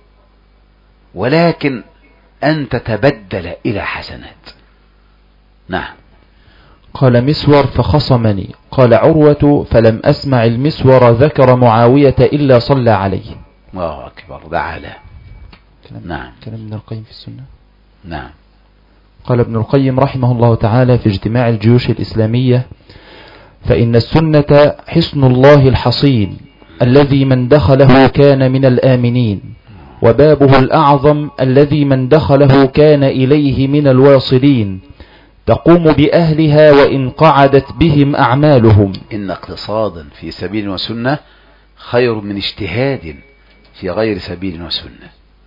Speaker 1: ولكن أن تتبدل إلى حسنات. نعم.
Speaker 3: قال مسور فخصمني. قال عروة فلم أسمع المسور ذكر معاوية إلا صلى عليه.
Speaker 1: الله أكبر. دعا. نعم.
Speaker 3: كلام ابن القيم في السنة.
Speaker 1: نعم.
Speaker 3: قال ابن القيم رحمه الله تعالى في اجتماع الجيوش الإسلامية: فإن السنة حصن الله الحصين الذي من دخله كان من الآمنين، وبابه الأعظم الذي من دخله كان إليه من الواصلين، تقوم بأهلها وإن قعدت بهم أعمالهم.
Speaker 1: إن اقتصادا في سبيل وسنة خير من اجتهاد في غير سبيل وسنة.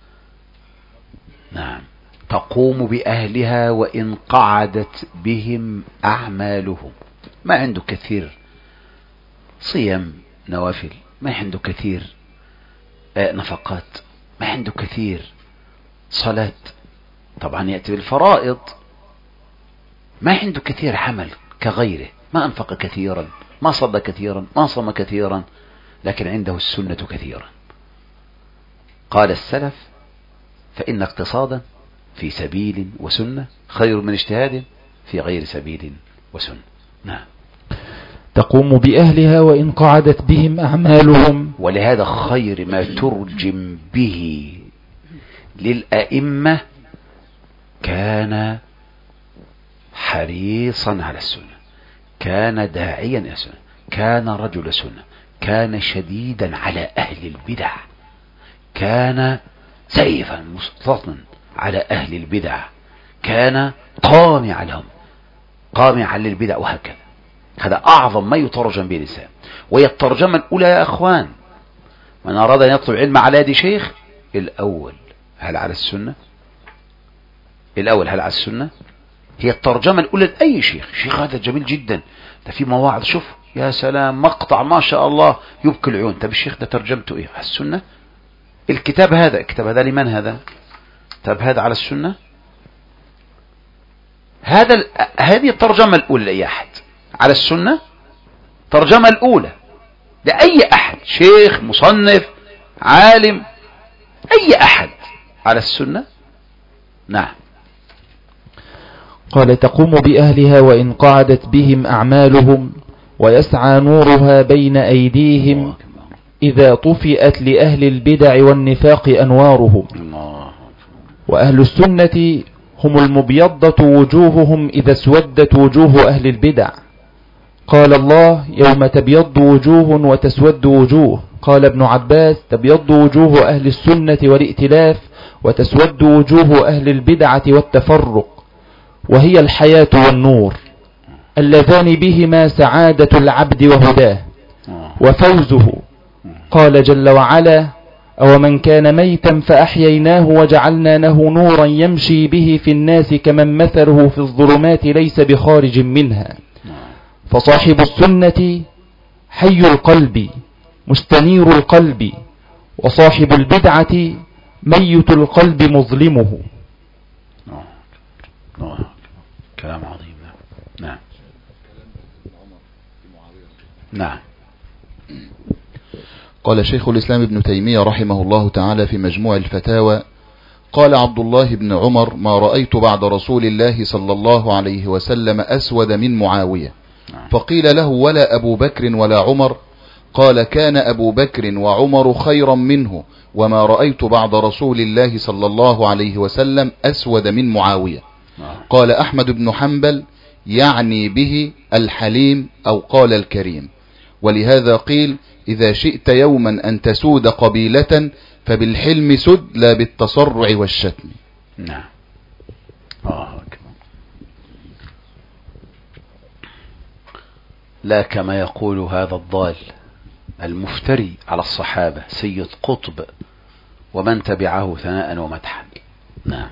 Speaker 1: نعم. تقوم بأهلها وإن قعدت بهم أعمالهم. ما عنده كثير صيام نوافل، ما عنده كثير نفقات، ما عنده كثير صلاة، طبعا يأتي بالفرائض، ما عنده كثير عمل كغيره، ما أنفق كثيرا، ما صلى كثيرا، ما صام كثيرا، لكن عنده السنة كثيرا. قال السلف: فإن اقتصادا في سبيل وسنة خير من اجتهاد في غير سبيل وسنة. نعم.
Speaker 3: تقوم بأهلها وإن قعدت بهم أعمالهم.
Speaker 1: ولهذا خير ما ترجم به للأئمة كان حريصا على السنة، كان داعيا إلى السنة، كان رجل سنة، كان شديدا على أهل البدع، كان سيفا مستطنا على أهل البدع، كان قامعا لهم، قامعا للبدع، وهكذا. هذا أعظم ما يترجم به الإنسان. وهي الترجمة الأولى يا أخوان، من أراد أن يطلب علم على يد شيخ الأول هل على السنة؟ الأول هل على السنة؟ هي الترجمة الأولى لأي شيخ. شيخ هذا جميل جدا، ده في مواعظ، شوف يا سلام، مقطع ما شاء الله يبكي العيون. طب الشيخ ده ترجمته إيه؟ على السنة؟ الكتاب هذا لمن هذا؟ طب هذا على السنة؟ هذه الترجمة الأولى لأي أحد على السنة، ترجمة الأولى لأي أحد، شيخ، مصنف، عالم، أي أحد على السنة. نعم.
Speaker 3: قال: تقوم بأهلها وإن قعدت بهم أعمالهم، ويسعى نورها بين أيديهم إذا طفئت لأهل البدع والنفاق أنوارهم. وأهل السنة هم المبيضة وجوههم إذا اسودت وجوه أهل البدع. قال الله: يوم تبيض وجوه وتسود وجوه. قال ابن عباس: تبيض وجوه أهل السنة والائتلاف، وتسود وجوه أهل البدعة والتفرق، وهي الحياة والنور اللذان بهما سعادة العبد وهداه وفوزه. قال جل وعلا: أو من كان ميتا فأحييناه وجعلنا له نورا يمشي به في الناس كمن مثله في الظلمات ليس بخارج منها. فصاحب السنة حي القلب مستنير القلب، وصاحب البدعة ميت القلب مظلمه.
Speaker 1: كلام عظيم. نعم. نعم.
Speaker 4: قال شيخ الإسلام ابن تيمية رحمه الله تعالى في مجموع الفتاوى: قال عبد الله بن عمر: ما رأيت بعد رسول الله صلى الله عليه وسلم أسود من معاوية. فقيل له: ولا أبو بكر ولا عمر؟ قال: كان أبو بكر وعمر خيرا منه، وما رأيت بعد رسول الله صلى الله عليه وسلم أسود من معاوية. قال أحمد بن حنبل: يعني به الحليم أو قال الكريم. ولهذا قيل: إذا شئت يوما أن تسود قبيلة فبالحلم سد، لا بالتصرع والشتم.
Speaker 1: نعم. لا كما يقول هذا الضال المفتري على الصحابة سيد قطب ومن تبعه ثناء ومدحا. نعم.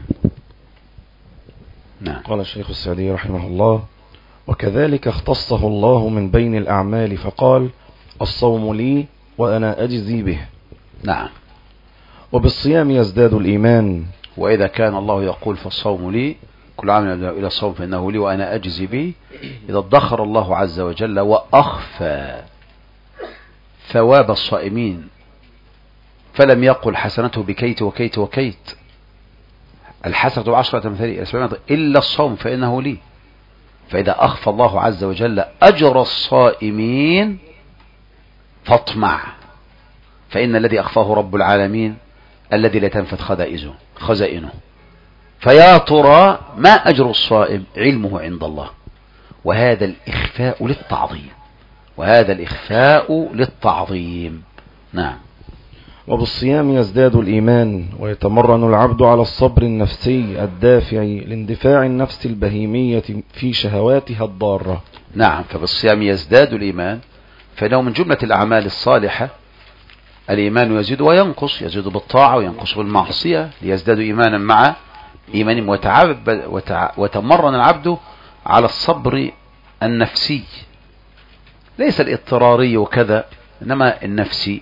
Speaker 1: نعم.
Speaker 2: قال الشيخ السعدي رحمه الله: وكذلك اختصه الله من بين الأعمال فقال: الصوم لي وأنا أجزي به.
Speaker 1: نعم.
Speaker 2: وبالصيام يزداد الإيمان.
Speaker 1: وإذا كان الله يقول فالصوم لي كل عام إلى الصوم فإنه لي وأنا أجزي به، إذا ادخر الله عز وجل وأخفى ثواب الصائمين فلم يقل حسنته بكيت وكيت وكيت، الحسنة بعشرة أمثالها إلا الصوم فإنه لي. فإذا أخفى الله عز وجل أجر الصائمين فاطمع، فإن الذي أخفاه رب العالمين الذي لا تنفد خزائنه. فيا ترى ما أجر الصائم؟ علمه عند الله. وهذا الإخفاء للتعظيم، وهذا الإخفاء للتعظيم. نعم.
Speaker 2: وبالصيام يزداد الإيمان ويتمرن العبد على الصبر النفسي الدافع لاندفاع النفس البهيمية في شهواتها الضارة.
Speaker 1: نعم. فبالصيام يزداد الإيمان، فإنه من جملة الأعمال الصالحة الإيمان يزيد وينقص، يزيد بالطاعة وينقص بالمعصية ليزداد إيمانا مع إيمان. وتمرن العبد على الصبر النفسي، ليس الاضطراري وكذا، إنما النفسي.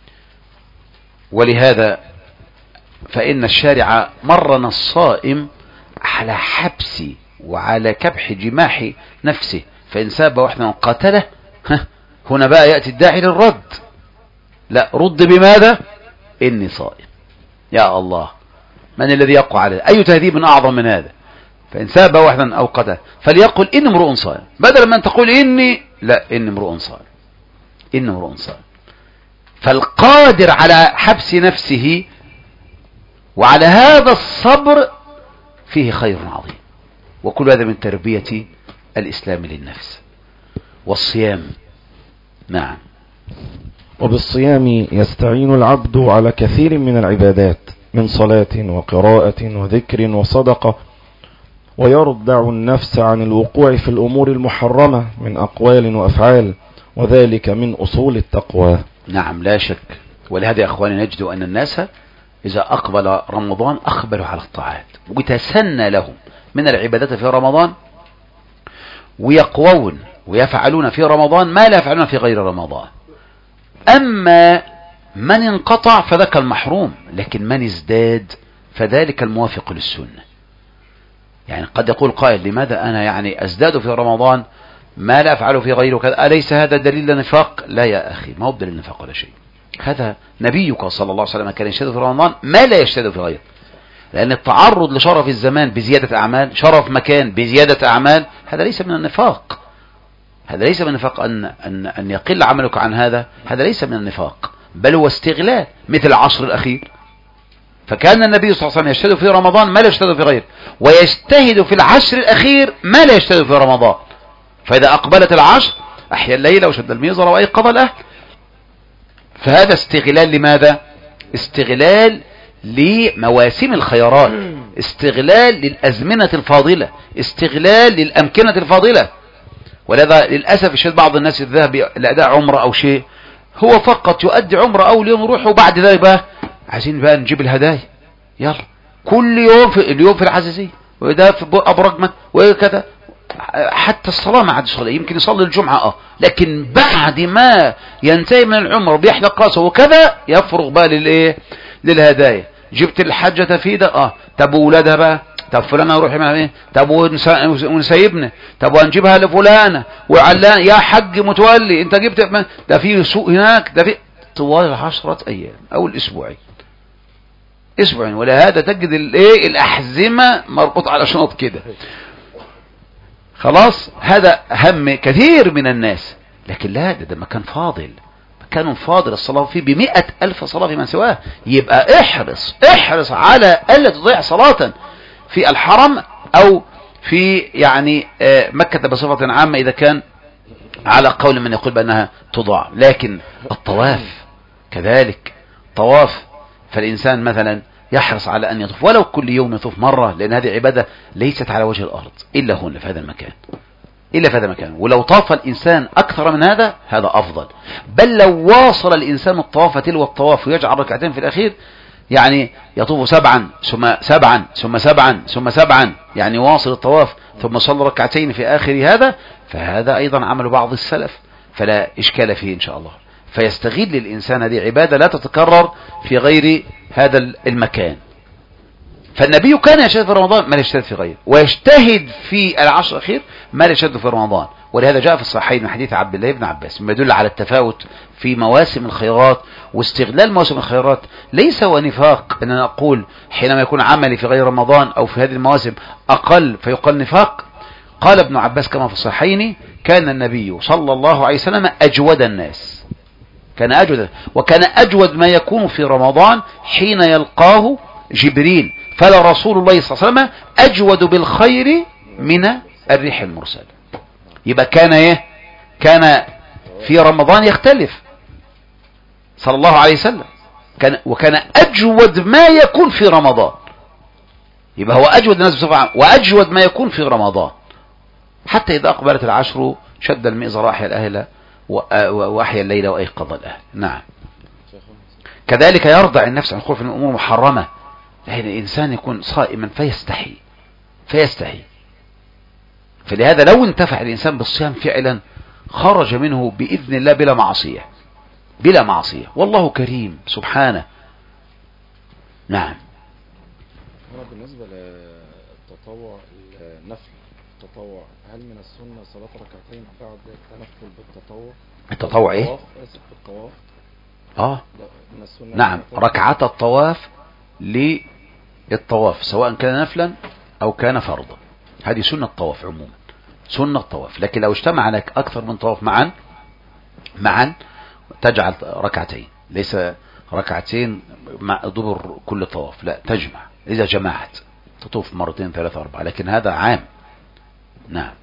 Speaker 1: ولهذا فإن الشارع مرن الصائم على حبس وعلى كبح جماح نفسه، فإن ساب واحدا قتله هنا بقى يأتي الداعي للرد. لا، رد بماذا؟ إني صائم. يا الله، من الذي يقع عليه؟ أي تهذيب أعظم من هذا؟ فإن ساب واحدا أو قتله فليقل إني امرؤ صائم، بدل من تقول إني، لا، إني امرؤ صائم، إني امرؤ صائم. فالقادر على حبس نفسه وعلى هذا الصبر فيه خير عظيم، وكل هذا من تربية الإسلام للنفس والصيام. نعم.
Speaker 2: وبالصيام يستعين العبد على كثير من العبادات من صلاة وقراءة وذكر وصدقة، ويردع النفس عن الوقوع في الأمور المحرمة من أقوال وأفعال، وذلك من أصول التقوى.
Speaker 1: نعم، لا شك. ولهذا يا أخواني نجد أن الناس إذا أقبل رمضان أقبلوا على الطاعات، وتسنى لهم من العبادات في رمضان، ويقوون ويفعلون في رمضان ما لا يفعلون في غير رمضان. أما من انقطع فذاك المحروم، لكن من ازداد فذلك الموافق للسنة. يعني قد يقول قائل: لماذا أنا يعني أزداد في رمضان ما لا أفعله في غيره كذا؟ أليس هذا دليل نفاق؟ لا يا أخي، ما هو دليل نفاق ولا شيء. هذا نبيك صلى الله عليه وسلم كان يجتهد في رمضان ما لا يجتهد في غيره، لأن التعرض لشرف الزمان بزيادة أعمال، شرف مكان بزيادة أعمال، هذا ليس من النفاق. هذا ليس من النفاق أن يقل عملك عن هذا، هذا ليس من النفاق، بل هو استغلال. مثل العشر الأخير، فكان النبي صلى الله عليه وسلم يجتهد في رمضان ما لا يجتهد في غيره، ويجتهد في العشر الأخير ما لا يجتهد في رمضان. فإذا أقبلت العشر أحيا الليل وشد الميزر وأيقظ الأهل. فهذا استغلال لماذا؟ استغلال لمواسم الخيرات، استغلال للأزمنة الفاضلة، استغلال للأمكنة الفاضلة. ولذا للأسف الشديد بعض الناس الذهب لأداء عمرة أو شيء، هو فقط يؤدي عمرة أو اليوم يروح، وبعد ذلك بقى عايزين بقى نجيب الهدايا، يلا كل يوم في العزيزية، وده في أبو رجمة وكذا. حتى الصلاة ما عاد يصلي، يمكن يصلي الجمعة لكن بعد ما ينتهي من العمر بيحلق راسه وكذا يفرغ بقى للهدايا. جبت الحجة تفيدة طب وولادها بقى، طب فلانة يروح يعمل ايه، طب ونسيبنا، طب وهنجيبها لفلانة وعلان، يا حج متولي انت جبت ده في سوق هناك، ده في طوال 10 أيام او الاسبوعين اسبوعين. ولهذا تجد الايه الأحزمة مربوطة على شنط كده. خلاص هذا هم كثير من الناس. لكن لا، ده مكان فاضل، مكان فاضل الصلاة فيه ب100,000 صلاة في من سواه. يبقى احرص على ألا تضيع صلاة في الحرم أو في يعني مكة بصفة عامة، إذا كان على قول من يقول بأنها تضاع. لكن الطواف كذلك، طواف، فالإنسان مثلا يحرص على أن يطوف ولو كل يوم يطوف مرة، لأن هذه عبادة ليست على وجه الأرض إلا هنا في هذا المكان، إلا في هذا المكان. ولو طاف الإنسان أكثر من هذا أفضل. بل لو واصل الإنسان الطواف تلو الطواف ويجعل ركعتين في الأخير، يعني يطوف 7 ثم 7 ثم 7 ثم 7، يعني واصل الطواف ثم صلى ركعتين في آخر هذا، فهذا أيضا عمل بعض السلف، فلا إشكال فيه إن شاء الله. فيستغل الإنسان هذه عبادة لا تتكرر في غير هذا المكان. فالنبي كان يجتهد في رمضان ما لا يجتهد في غيره، ويجتهد في العشر الأخير ما لا يجتهد في رمضان. ولهذا جاء في الصحيحين من حديث عبد الله بن عباس مما يدل على التفاوت في مواسم الخيرات واستغلال مواسم الخيرات. ليس ونفاق أن نقول حينما يكون عملي في غير رمضان أو في هذه المواسم أقل فيقال نفاق. قال ابن عباس كما في الصحيحين: كان النبي صلى الله عليه وسلم أجود الناس، كان أجود، وكان أجود ما يكون في رمضان حين يلقاه جبريل، فلا رسول الله صلى الله عليه وسلم أجود بالخير من الريح المرسل. يبقى كان ايه؟ كان في رمضان يختلف صلى الله عليه وسلم، وكان أجود ما يكون في رمضان. يبقى هو أجود الناس بصفة عامة، وأجود ما يكون في رمضان، حتى إذا أقبلت العشر شد المئزر أحيا الأهل وأحيا الليل وأيقظ الأهل. نعم. كذلك يرضع النفس عن الخوف من الأمور محرمة، لأن الإنسان يكون صائما فيستحي. فلهذا لو انتفع الإنسان بالصيام فعلا خرج منه بإذن الله بلا معصية، والله كريم سبحانه. نعم.
Speaker 2: بالنسبة للتطوع، التطوع هل من السنة صلاة ركعتين بعد التنفل بالتطوع؟
Speaker 1: التطوع ايه؟
Speaker 2: بالطواف. من السنة.
Speaker 1: نعم، ركعات الطواف للطواف سواء كان نفلا أو كان فرضا، هذه سنة الطواف عموما، سنة الطواف. لكن لو اجتمع لك أكثر من طواف معا تجعل ركعتين، ليس ركعتين مع دبر كل طواف، لا، تجمع إذا جمعت تطوف 2 3 4، لكن هذا عام. نعم.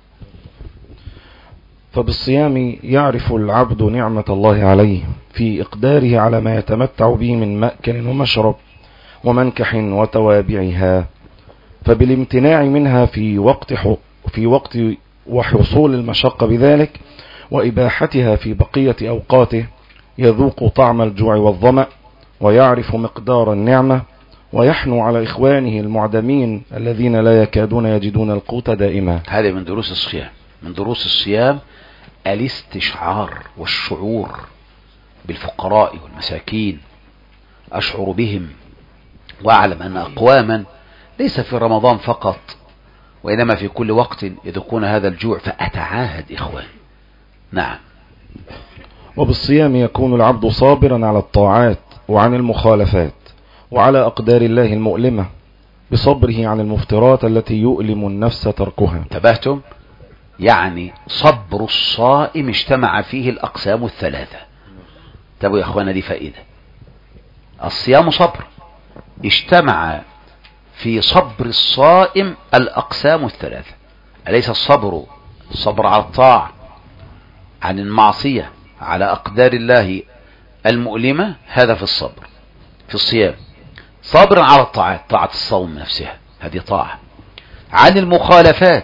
Speaker 2: فبالصيام يعرف العبد نعمة الله عليه في إقداره على ما يتمتع به من مأكل ومشرب ومنكح وتوابعها، فبالامتناع منها في وقت وحصول المشقة بذلك وإباحتها في بقية أوقاته يذوق طعم الجوع والظمأ ويعرف مقدار النعمة، ويحنو على إخوانه المعدمين الذين لا يكادون يجدون القوت دائما.
Speaker 1: هذا من دروس الصيام الاستشعار والشعور بالفقراء والمساكين. أشعر بهم وأعلم أن أقواما ليس في رمضان فقط وإنما في كل وقت يذوقون هذا الجوع، فأتعاهد إخوان. نعم.
Speaker 2: وبالصيام يكون العبد صابرا على الطاعات وعن المخالفات وعلى أقدار الله المؤلمة بصبره عن المفترات التي يؤلم النفس تركها.
Speaker 1: انتبهتم؟ يعني صبر الصائم اجتمع فيه الأقسام الثلاثة. تابوا يا أخوانا، دي فائدة. الصيام صبر، اجتمع في صبر الصائم الأقسام الثلاثة. أليس الصبر على الطاعة، عن المعصية، على أقدار الله المؤلمة؟ هذا في الصبر في الصيام. صبر على الطاعات، طاعة الصوم نفسها هذه طاعة. عن المخالفات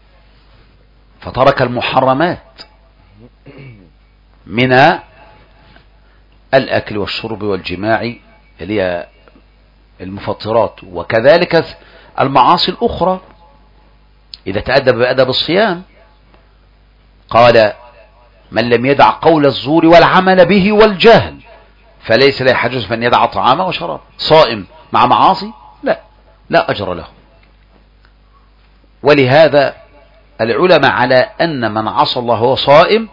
Speaker 1: فترك المحرمات من الأكل والشرب والجماع اللي هي المفطرات، وكذلك المعاصي الأخرى إذا تأدب بأدب الصيام. قال: من لم يدع قول الزور والعمل به والجهل فليس له حجز من يدع طعامه وشرابه. صائم مع معاصي لا أجر له. ولهذا العلماء على أن من عصى الله وهو صائم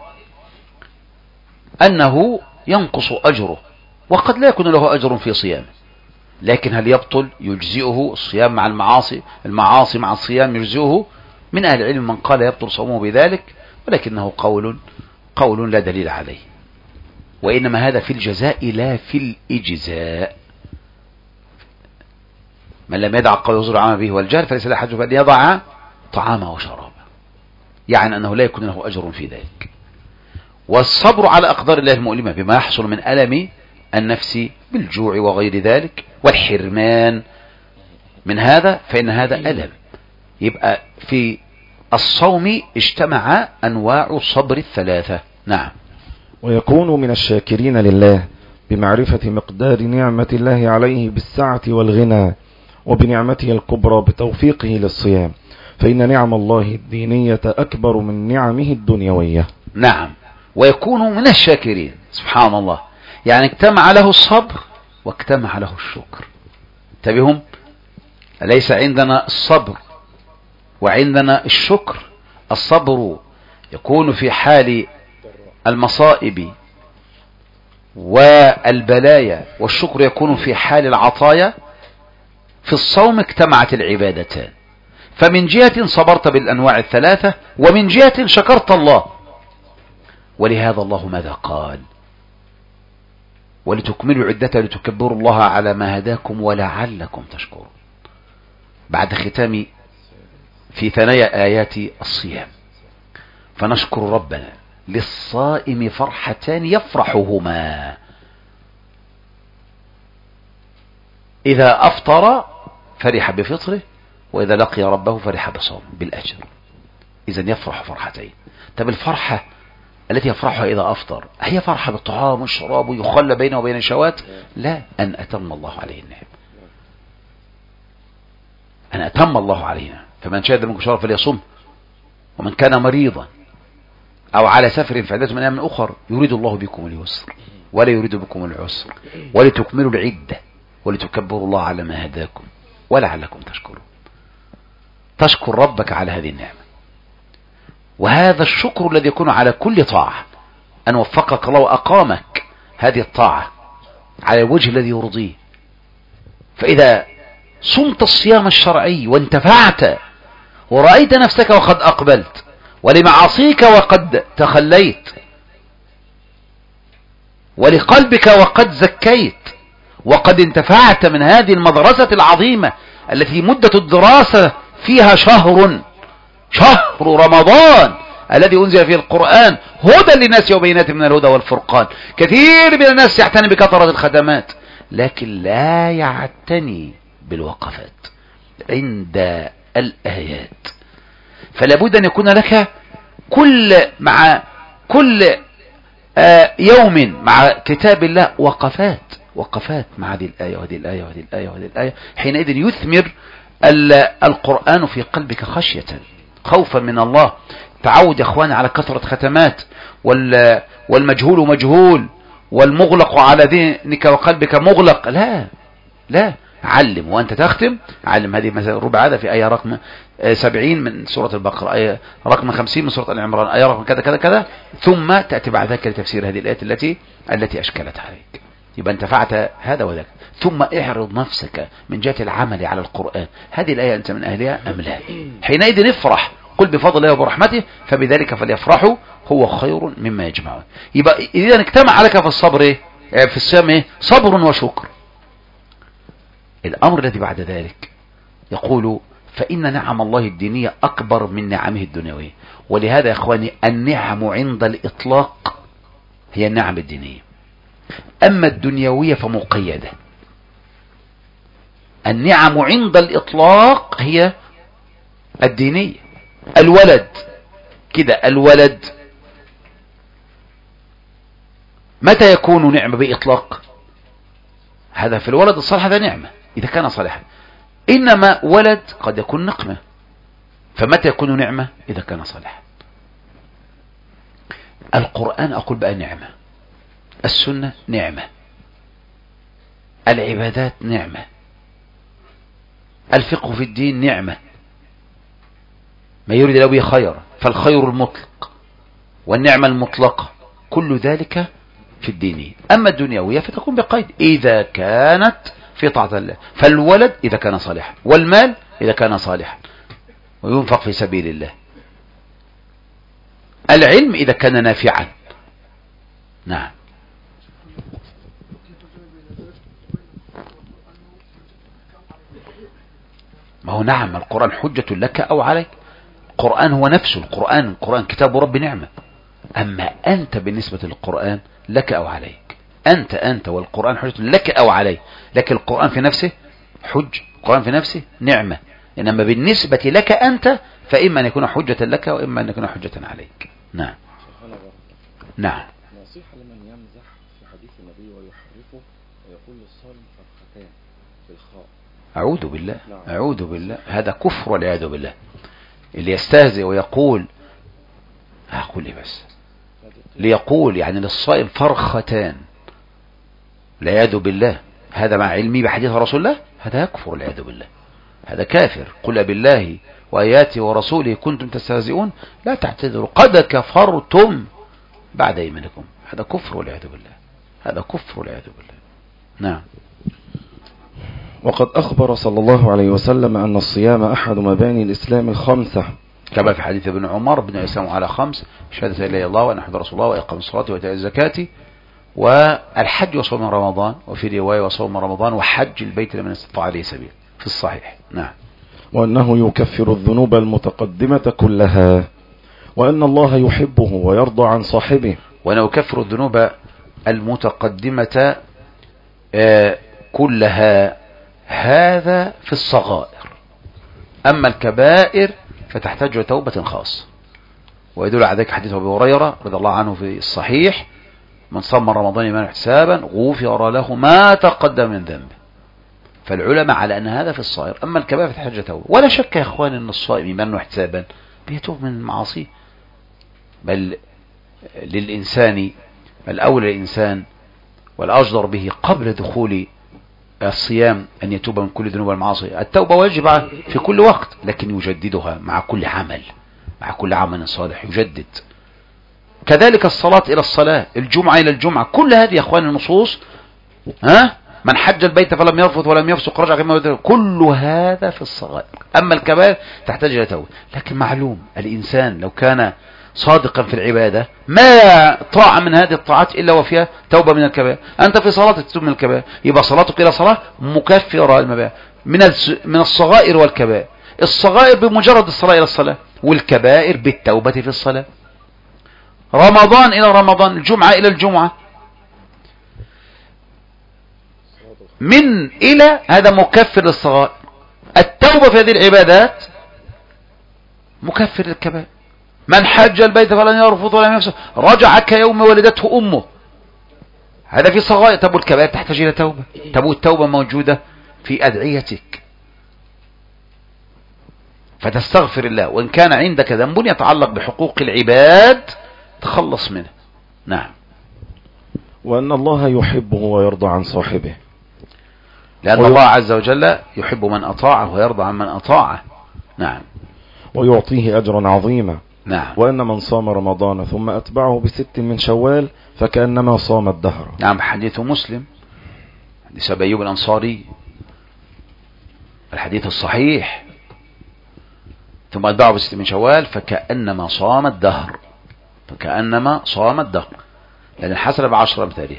Speaker 1: أنه ينقص أجره، وقد لا يكون له أجر في صيامه، لكن هل يبطل؟ يجزئه الصيام مع المعاصي مع الصيام يجزئه. من أهل العلم من قال يبطل صومه بذلك، ولكنه قول لا دليل عليه، وإنما هذا في الجزاء لا في الإجزاء. من لم يدع قول يزور عمل به والجهل فليس له حج فأن يضع طعامه وشرابه، يعني أنه لا يكون له أجر في ذلك. والصبر على أقدار الله المؤلمة بما يحصل من ألم النفس بالجوع وغير ذلك والحرمان من هذا، فإن هذا ألم. يبقى في الصوم اجتمع أنواع الصبر الثلاثة. نعم.
Speaker 2: ويكون من الشاكرين لله بمعرفة مقدار نعمة الله عليه بالسعة والغنى، وبنعمته الكبرى بتوفيقه للصيام، فإن نعم الله الدينية أكبر من نعمه الدنيوية.
Speaker 1: نعم. ويكون من الشاكرين، سبحان الله، يعني اجتمع له الصبر واجتمع له الشكر. انتبهوا، أليس عندنا الصبر وعندنا الشكر؟ الصبر يكون في حال المصائب والبلايا، والشكر يكون في حال العطايا. في الصوم اجتمعت العبادتان، فمن جهة صبرت بالأنواع الثلاثة، ومن جهة شكرت الله. ولهذا الله ماذا قال؟ ولتكملوا عدة لتكبروا الله على ما هداكم ولعلكم تشكرون، بعد ختام في ثنايا آيات الصيام. فنشكر ربنا للصائم فرحتان يفرحهما: إذا أفطر فرح بفطره، وإذا لقي ربه فرح بصومه بالأجر. إذن يفرح فرحتين. طب الفرحة التي يفرحها إذا أفطر هي فرحة بالطعام والشراب ويخلى بينه وبين الشهوات؟ لا، أن أتم الله عليه النعم، أن أتم الله علينا. فمن شهد منكم شهرا فليصم، ومن كان مريضا أو على سفر فعدة من أيام أخر يريد الله بكم اليسر ولا يريد بكم العسر ولتكملوا العدة ولتكبروا الله على ما هداكم ولعلكم تشكرون. تشكر ربك على هذه النعمة، وهذا الشكر الذي يكون على كل طاعة، أن وفقك الله وأقامك هذه الطاعة على الوجه الذي يرضيه. فإذا صمت الصيام الشرعي وانتفعت ورأيت نفسك وقد أقبلت، ولمعاصيك وقد تخليت، ولقلبك وقد زكيت، وقد انتفعت من هذه المدرسة العظيمة التي مدة الدراسة فيها شهر رمضان الذي أنزل فيه القرآن هدى للناس وبينات من الهدى والفرقان. كثير من الناس يعتني بكثرة الخدمات، لكن لا يعتني بالوقفات عند الآيات. فلا بد أن يكون لك مع كل يوم مع كتاب الله وقفات مع هذه الآية وهذه الآية وهذه الآية وهذه الآية. حينئذ يثمر القرآن في قلبك خشية، خوفا من الله. تعود يا اخواني على كثرة ختمات، والمجهول مجهول، والمغلق على ذهنك وقلبك مغلق. لا، علم وأنت تختم. علم هذه مثلا ربع هذا في آية رقم 70 من سورة البقرة، آية رقم 50 من سورة العمران، آية رقم كذا كذا كذا، ثم تأتي بعد ذلك لتفسير هذه الآيات التي أشكلت عليك. يبقى انتفعت هذا وذاك. ثم اعرض نفسك من جهة العمل على القرآن، هذه الآية أنت من أهلها أم لا؟ حينئذ افرح، قل بفضل الله وبرحمته فبذلك فليفرحوا هو خير مما يجمعون. يبقى إذا اجتمع لك في الصبر في الصيام صبر وشكر. الأمر الذي بعد ذلك يقول: فإن نعم الله الدينية أكبر من نعمه الدنيوية. ولهذا يا إخواني النعم عند الإطلاق هي النعم الدينية، أما الدنيوية فمقيدة. النعم عند الإطلاق هي الدينية. الولد كده، الولد متى يكون نعمة بإطلاق؟ هذا في الولد الصالح هذا نعمة إذا كان صالحا، إنما ولد قد يكون نقمة، فمتى يكون نعمة؟ إذا كان صالحا. القرآن أقول بقى نعمة، السنة نعمة، العبادات نعمة، الفقه في الدين نعمة، ما يريد الله به خير فالخير المطلق والنعمة المطلقة، كل ذلك في الدين. أما الدنيوية فتكون بقيد إذا كانت في طاعة الله. فالولد إذا كان صالحا، والمال إذا كان صالحا وينفق في سبيل الله. العلم إذا كان نافعا. نعم. ما هو نعم، القرآن حجة لك أو عليك. القرآن هو نفسه، القرآن كتاب رب نعمة. أما أنت بالنسبة للقرآن لك أو عليك، أنت والقرآن حجة لك أو عليك، لكن القرآن في نفسه حج، القرآن في نفسه نعمة. إنما بالنسبة لك أنت فإما أن يكون حجة لك وإما أن يكون حجة عليك. نعم. نعم.
Speaker 2: نصيحة لمن يمزح في حديث النبي ويحرفه ويقول للصائم فرختان بالخاء.
Speaker 1: أعوذ بالله، أعوذ بالله، هذا كفر والعياذ بالله. اللي يستهزئ ويقول هقول لي بس ليقول يعني للصائم فرختان والعياذ بالله، هذا مع علمي بحديث رسول الله، هذا يكفر والعياذ بالله، هذا كافر. قل بالله وآياته ورسوله كنتم تستهزئون لا تعتذروا قد كفرتم بعد إيمانكم. هذا كفر والعياذ بالله، هذا كفر والعياذ بالله. نعم.
Speaker 2: وقد أخبر صلى الله عليه وسلم أن الصيام أحد مباني الإسلام الخمسة،
Speaker 1: كما في حديث ابن عمر بن الإسلام على خمس: شهادة لا إله إلا الله وأن محمدا رسول الله وإقام الصلاة وإيتاء الزكاة والحج وصوم رمضان، وفي رواية وصوم رمضان وحج البيت لمن استطاع عليه سبيل، في الصحيح. نعم.
Speaker 2: وأنه يكفر الذنوب المتقدمة كلها، وأن الله يحبه ويرضى عن صاحبه،
Speaker 1: وأنه يكفر الذنوب المتقدمة كلها. هذا في الصغائر. أما الكبائر فتحتاج لتوبة خاصة، ويدل على ذلك حديث أبي هريرة رضي الله عنه في الصحيح: من صام رمضان إيمانا واحتسابا غفر له ما تقدم من ذنبه. فالعلماء على أن هذا في الصغائر. أما الكبائر فتحتاج لتوبة. ولا شك يا إخوان أن الصائم إيمانا واحتسابا بيتوب من المعاصي، بل للإنسان الأولى الإنسان والأجدر به قبل دخول الصيام أن يتوب من كل ذنوب المعاصي. التوبة واجبة في كل وقت، لكن يجددها مع كل عمل، مع كل عمل صالح يجدد. كذلك الصلاة إلى الصلاة، الجمعة إلى الجمعة، كل هذه يا أخوان النصوص من حج البيت فلم يرفث ولم يفسق رجع كما يدرك. كل هذا في الصغائر. أما الكبائر تحتاج إلى توبة. لكن معلوم الإنسان لو كان صادقا في العبادة ما طاعة من هذه الطاعات إلا وفيها توبة من الكبائر. أنت في صلاة تتوب من الكبائر، يبقى صلاتك إلى صلاة مكفرة المباح من الصغائر والكبائر. الصغائر بمجرد الصلاة إلى الصلاة، والكبائر بالتوبة في الصلاة. رمضان إلى رمضان، الجمعة إلى الجمعة، من إلى، هذا مكفر للصغائر. التوبة في هذه العبادات مكفر للكبائر. من حج البيت فلن يرفث ولم يفسق رجع كيوم ولدته أمه، هذا في صغائر. طب الكبائر تحتاج إلى توبة. طب التوبة موجودة في أدعيتك، فتستغفر الله، وإن كان عندك ذنب يتعلق بحقوق العباد تخلص منه. نعم.
Speaker 2: وأن الله يحبه ويرضى عن صاحبه،
Speaker 1: لأن الله عز وجل يحب من أطاعه ويرضى عن من أطاعه. نعم.
Speaker 2: ويعطيه أجرا عظيما.
Speaker 1: نعم.
Speaker 2: وأن من صام رمضان ثم أتبعه ب6 من شوال فكأنما صام الدهر.
Speaker 1: نعم. حديث مسلم، حديث أبي أيوب الأنصاري، الحديث الصحيح: ثم أتبعه ب6 من شوال فكأنما صام الدهر، فكأنما صام الدهر، لأن الحسنة ب10 أمثالها،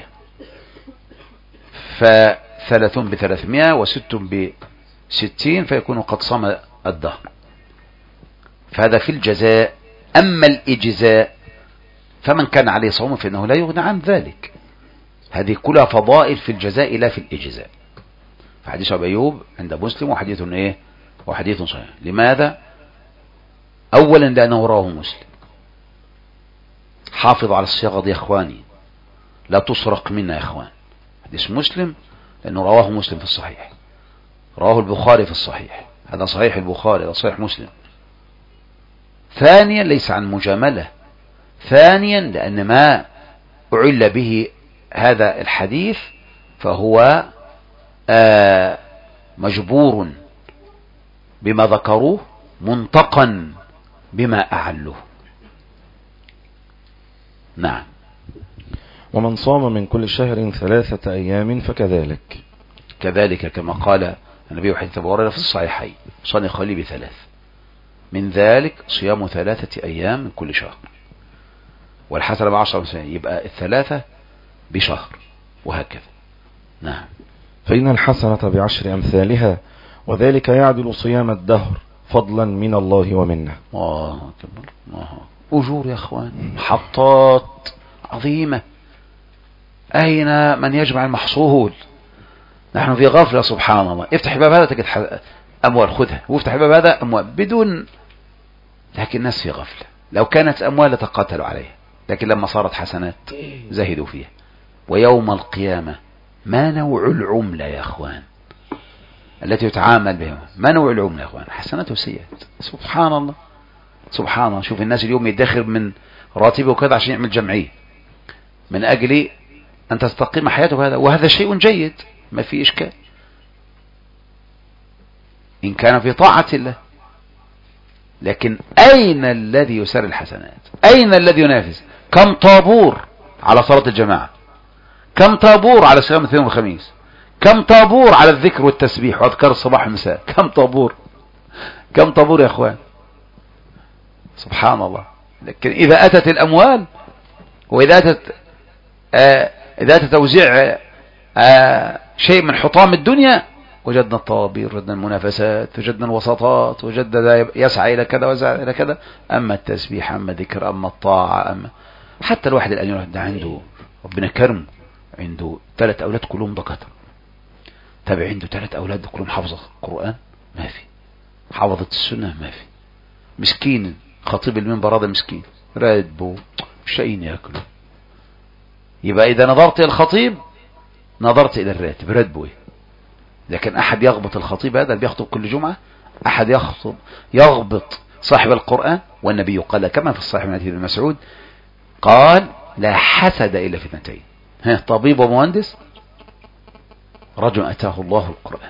Speaker 1: ف3 ب300 و6 ب60 فيكون قد صام الدهر. فهذا في الجزاء. أما الإجزاء فمن كان عليه صوم فإنه لا يغنى عن ذلك. هذه كلها فضائل في الجزاء لا في الإجزاء. فحديث أبي أيوب عند مسلم وحديث وحديث صحيح. لماذا؟ أولا لأنه رواه مسلم. حافظ على الصياغة دي يا إخواني، لا تسرق منا يا إخوان. حديث مسلم لأنه رواه مسلم في الصحيح، رواه البخاري في الصحيح، هذا صحيح البخاري، هذا صحيح مسلم. ثانيا ليس عن مجاملة. ثانيا لأن ما أعل به هذا الحديث فهو مجبور بما ذكروه منطقا بما أعلوه. نعم.
Speaker 2: ومن صام من كل شهر 3 أيام فكذلك.
Speaker 1: كذلك كما قال النبي حديث أبي هريرة في الصحيحين: صني خلي ب3، من ذلك صيام 3 أيام من كل شهر، والحسنة ب10 أمثالها، يبقى 3 بشهر، وهكذا. نعم.
Speaker 2: فإن الحسنة ب10 أمثالها، وذلك يعدل صيام الدهر فضلا من الله ومنه.
Speaker 1: الله أكبر. أجور يا أخوان، محطات عظيمة. أين من يجمع المحصول؟ نحن في غفلة سبحان الله. افتح الباب هذا تجد أموال، خذها، وافتح الباب هذا أموال بدون، لكن الناس في غفلة. لو كانت أموال لتقاتلوا عليها، لكن لما صارت حسنات زهدوا فيها. ويوم القيامة ما نوع العملة يا أخوان التي يتعامل بها؟ ما نوع العملة يا أخوان؟ حسنات وسيئات. سبحان الله سبحان الله. شوف الناس اليوم يدخر من راتبه وكذا عشان يعمل جمعية من أجل أن تستقيم حياته، هذا وهذا شيء جيد، ما في إشكال إن كان في طاعة الله. لكن أين الذي يسر الحسنات؟ أين الذي ينافس؟ كم طابور على صلاة الجماعة، كم طابور على صيام الاثنين والخميس، كم طابور على الذكر والتسبيح وأذكار الصباح والمساء، كم طابور، كم طابور يا أخوان. سبحان الله. لكن إذا أتت الأموال، وإذا أتت توزيع شيء من حطام الدنيا، وجدنا الطوابير، وجدنا المنافسات، وجدنا الوساطات، وجدنا يسعى إلى كذا ويسعى إلى كذا. أما التسبيح، أما الذكر، أما الطاعة، أما حتى الواحد الآن ده عنده ربنا كرم، عنده 3 أولاد كلهم دكاترة، تابع عنده 3 أولاد كلهم حافظة قرآن، ما في حافظة السنة، ما في. مسكين خطيب المنبر هذا مسكين، راتبه شيء يأكله. يبقى إذا نظرت إلى الخطيب نظرت إلى الراتب، راتبه. لكن أحد يغبط الخطيب هذا اللي بيخطب كل جمعة، أحد يغبط صاحب القرآن. والنبي قال كما في الصحيح من حديث ابن مسعود قال: لا حسد إلا في 2، طبيب ومهندس، رجل أتاه الله القرآن،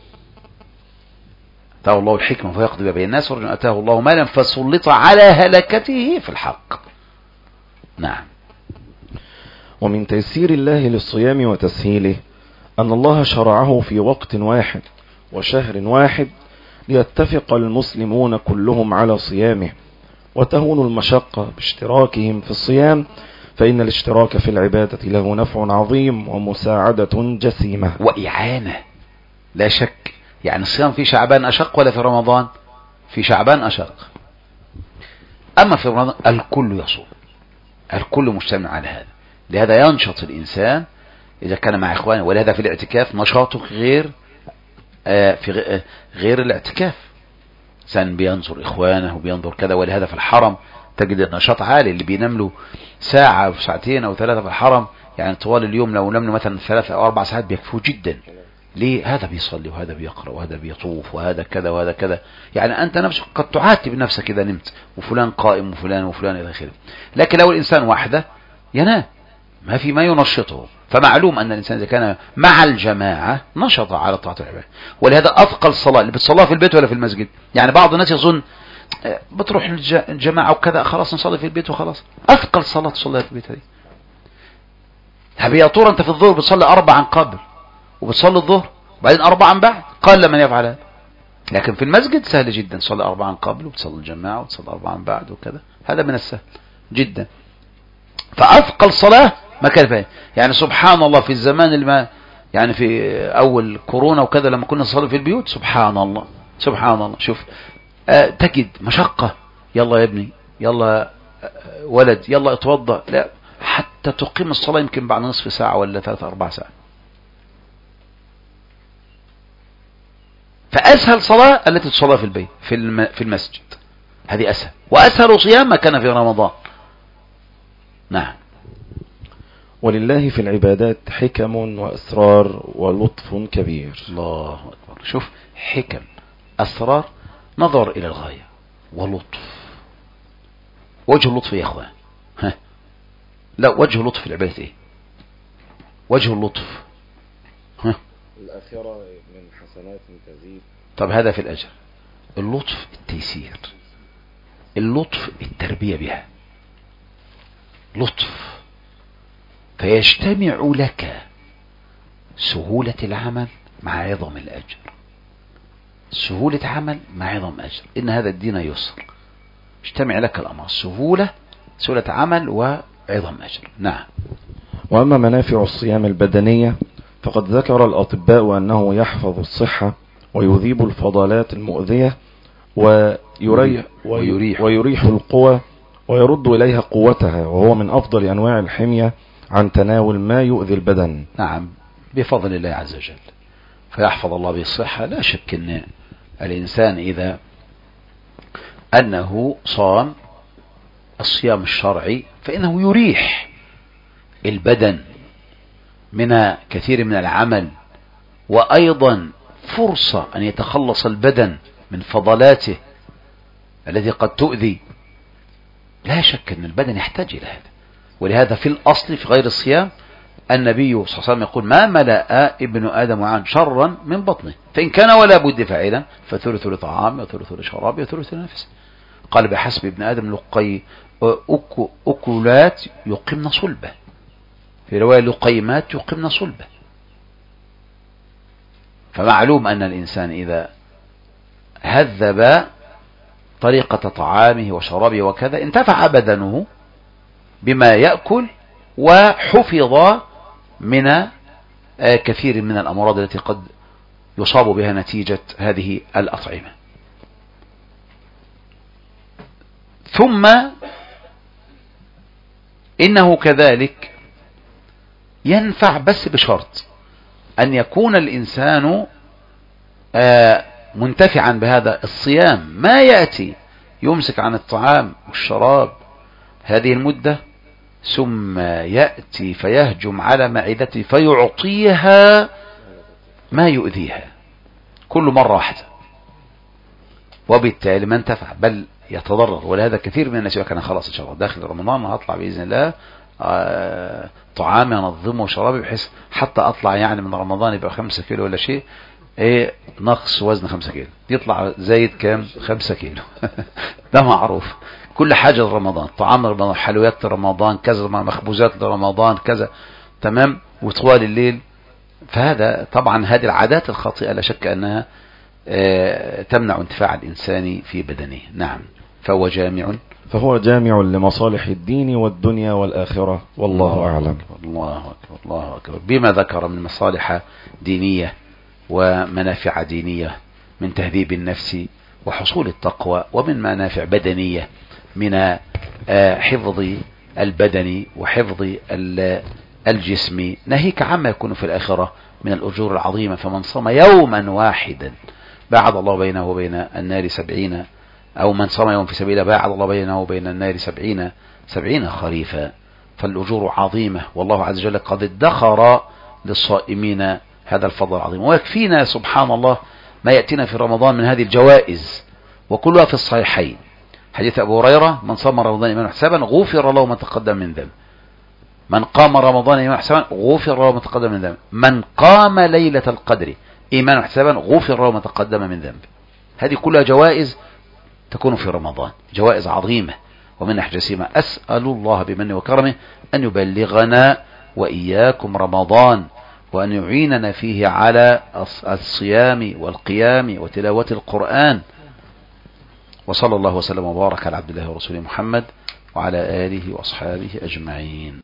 Speaker 1: أتاه الله الحكمة فيقضي بين الناس، ورجل أتاه الله مالا فسلط على هلكته في الحق. نعم.
Speaker 2: ومن تيسير الله للصيام وتسهيله أن الله شرعه في وقت واحد وشهر واحد، ليتفق المسلمون كلهم على صيامه، وتهون المشقة باشتراكهم في الصيام، فإن الاشتراك في العبادة له نفع عظيم ومساعدة جسيمة
Speaker 1: وإعانة، لا شك. يعني الصيام في شعبان أشق ولا في رمضان؟ في شعبان أشق. أما في رمضان الكل يصوم، الكل مجتمع على هذا. لهذا ينشط الإنسان إذا كان مع إخوانه. ولهذا في الاعتكاف نشاطه غير الاعتكاف. إنسان بينظر إخوانه وبينظر كذا. ولهذا في الحرم تجد النشاط عالي، اللي بينام له ساعة أو ساعتين أو 3 في الحرم، يعني طوال اليوم لو نام له مثلا 3 أو 4 ساعات بيكفوه جدا. ليه؟ هذا بيصلي وهذا بيقرأ وهذا بيطوف وهذا كذا وهذا كذا. يعني أنت نفسك قد تعاتب نفسك إذا نمت، وفلان قائم وفلان وفلان إلى آخره. لكن لو الإنسان وحده ينام، ما في ما ينشطه. فمعلوم أن الإنسان إذا كان مع الجماعة نشط على طاعة العبادة. ولهذا أثقل صلاة اللي بتصليها في البيت ولا في المسجد. يعني بعض الناس يظن بتروح الجماعة وكذا خلاص نصلي في البيت وخلاص. أثقل صلاة تصليها في البيت هذه. يا طور أنت في الظهر بتصلي 4 قبل، وبتصلي الظهر بعدين 4 بعد، قل من يفعل هذا. لكن في المسجد سهل جدا، تصلي 4 قبل وتصلي الجماعة وتصلي 4 بعد وكذا. هذا من السهل جدا. فأثقل صلاة ما كان فيها. يعني سبحان الله في الزمان اللي يعني في أول كورونا وكذا لما كنا نصلي في البيوت، سبحان الله سبحان الله. شوف تجد مشقة، يلا يا ابني، يلا ولد، يلا اتوضأ، لا حتى تقيم الصلاة يمكن بعد نصف ساعة ولا 3-4 ساعات. فأسهل صلاة التي تصلى في البيت في المسجد، هذه أسهل. وأسهل صيام ما كان في رمضان. نعم.
Speaker 2: ولله في العبادات حكم وأسرار ولطف كبير.
Speaker 1: الله أكبر. شوف، حكم، أسرار، نظر إلى الغاية، ولطف. وجه اللطف يا أخوان، لا وجه اللطف في العبادة إيه؟ وجه اللطف
Speaker 2: الآخرة من حسنات تزيد.
Speaker 1: طب هذا في الأجر. اللطف التيسير، اللطف التربية بها، لطف. فيجتمع لك سهولة العمل مع عظم الأجر، سهولة عمل مع عظم أجر. إن هذا الدين يسر، اجتمع لك الأمر، سهولة عمل وعظم أجر. نعم.
Speaker 2: وأما منافع الصيام البدنية فقد ذكر الأطباء أنه يحفظ الصحة ويذيب الفضلات المؤذية ويريح القوى ويرد إليها قوتها، وهو من أفضل أنواع الحمية عن تناول ما يؤذي البدن.
Speaker 1: نعم، بفضل الله عز وجل. فيحفظ الله بالصحة. لا شك أن الإنسان إذا أنه صام الصيام الشرعي فإنه يريح البدن من كثير من العمل، وأيضا فرصة أن يتخلص البدن من فضلاته التي قد تؤذي. لا شك أن البدن يحتاج إلى هذا. ولهذا في الأصل في غير الصيام النبي صلى الله عليه وسلم يقول: ما ملأ ابن آدم وعن شرا من بطنه، فإن كان ولا بد فاعلا فثلث لطعامه وثلث لشرابه وثلث لنفسه. قال: بحسب ابن آدم أكلات يقمن صلبه، في رواية لقيمات يقمن صلبه. فمعلوم أن الإنسان إذا هذب طريقة طعامه وشرابه وكذا انتفع بدنه بما يأكل، وحفظ من كثير من الأمراض التي قد يصاب بها نتيجة هذه الأطعمة. ثم إنه كذلك ينفع بس بشرط أن يكون الإنسان منتفعا بهذا الصيام، ما يأتي يمسك عن الطعام والشراب هذه المدة ثم يأتي فيهجم على معدته فيعطيها ما يؤذيها كل مرة واحدة، وبالتالي ما انتفع بل يتضرر. ولهذا كثير من الناس يقول: أنا خلاص إن شاء الله داخل رمضان هطلع بإذن الله طعامي أنظمه وشرابي بحيث حتى أطلع يعني من رمضان يبقى 5 كيلو ولا شيء، نقص وزن 5 كيلو، يطلع زايد كام 5 كيلو. ده معروف. كل حاجة لرمضان، طعام رمضان، حلويات رمضان، كذا، مخبوزات لرمضان، كذا، تمام، وطوال الليل. فهذا طبعا هذه العادات الخاطئة لا شك أنها تمنع انتفاع الإنسان في بدنه. نعم. فهو جامع
Speaker 2: لمصالح الدين والدنيا والآخرة، والله أعلم.
Speaker 1: الله أكبر، الله أكبر. بما ذكر من مصالح دينية ومنافع دينية من تهذيب النفس وحصول التقوى، ومن منافع بدنية من حفظ البدن وحفظ الجسم، ناهيك عما يكون في الآخرة من الأجور العظيمة. فمن صام يوما واحدا باعد الله بينه وبين النار 70، أو من صام يوم في سبيل باعد الله بينه وبين النار 70 خريفا. فالأجور عظيمة، والله عز وجل قد ادخر للصائمين هذا الفضل العظيم. ويكفينا سبحان الله ما يأتينا في رمضان من هذه الجوائز، وكلها في الصحيحين. حديث أبو هريرة: من صام رمضان إيمانا واحتسابا غفر له ما تقدم من ذنب. من قام رمضان إيمانا واحتسابا غفر له ما تقدم من ذنب. من قام ليلة القدر إيمانا واحتسابا غفر له ما تقدم من ذنب. هذه كلها جوائز تكون في رمضان، جوائز عظيمة ومنح جسيمة. أسأل الله بمنه وكرمه أن يبلغنا وإياكم رمضان، وأن يعيننا فيه على الصيام والقيام وتلاوة القرآن. وصلى الله وسلم وبارك على عبد الله ورسوله محمد وعلى آله وأصحابه أجمعين.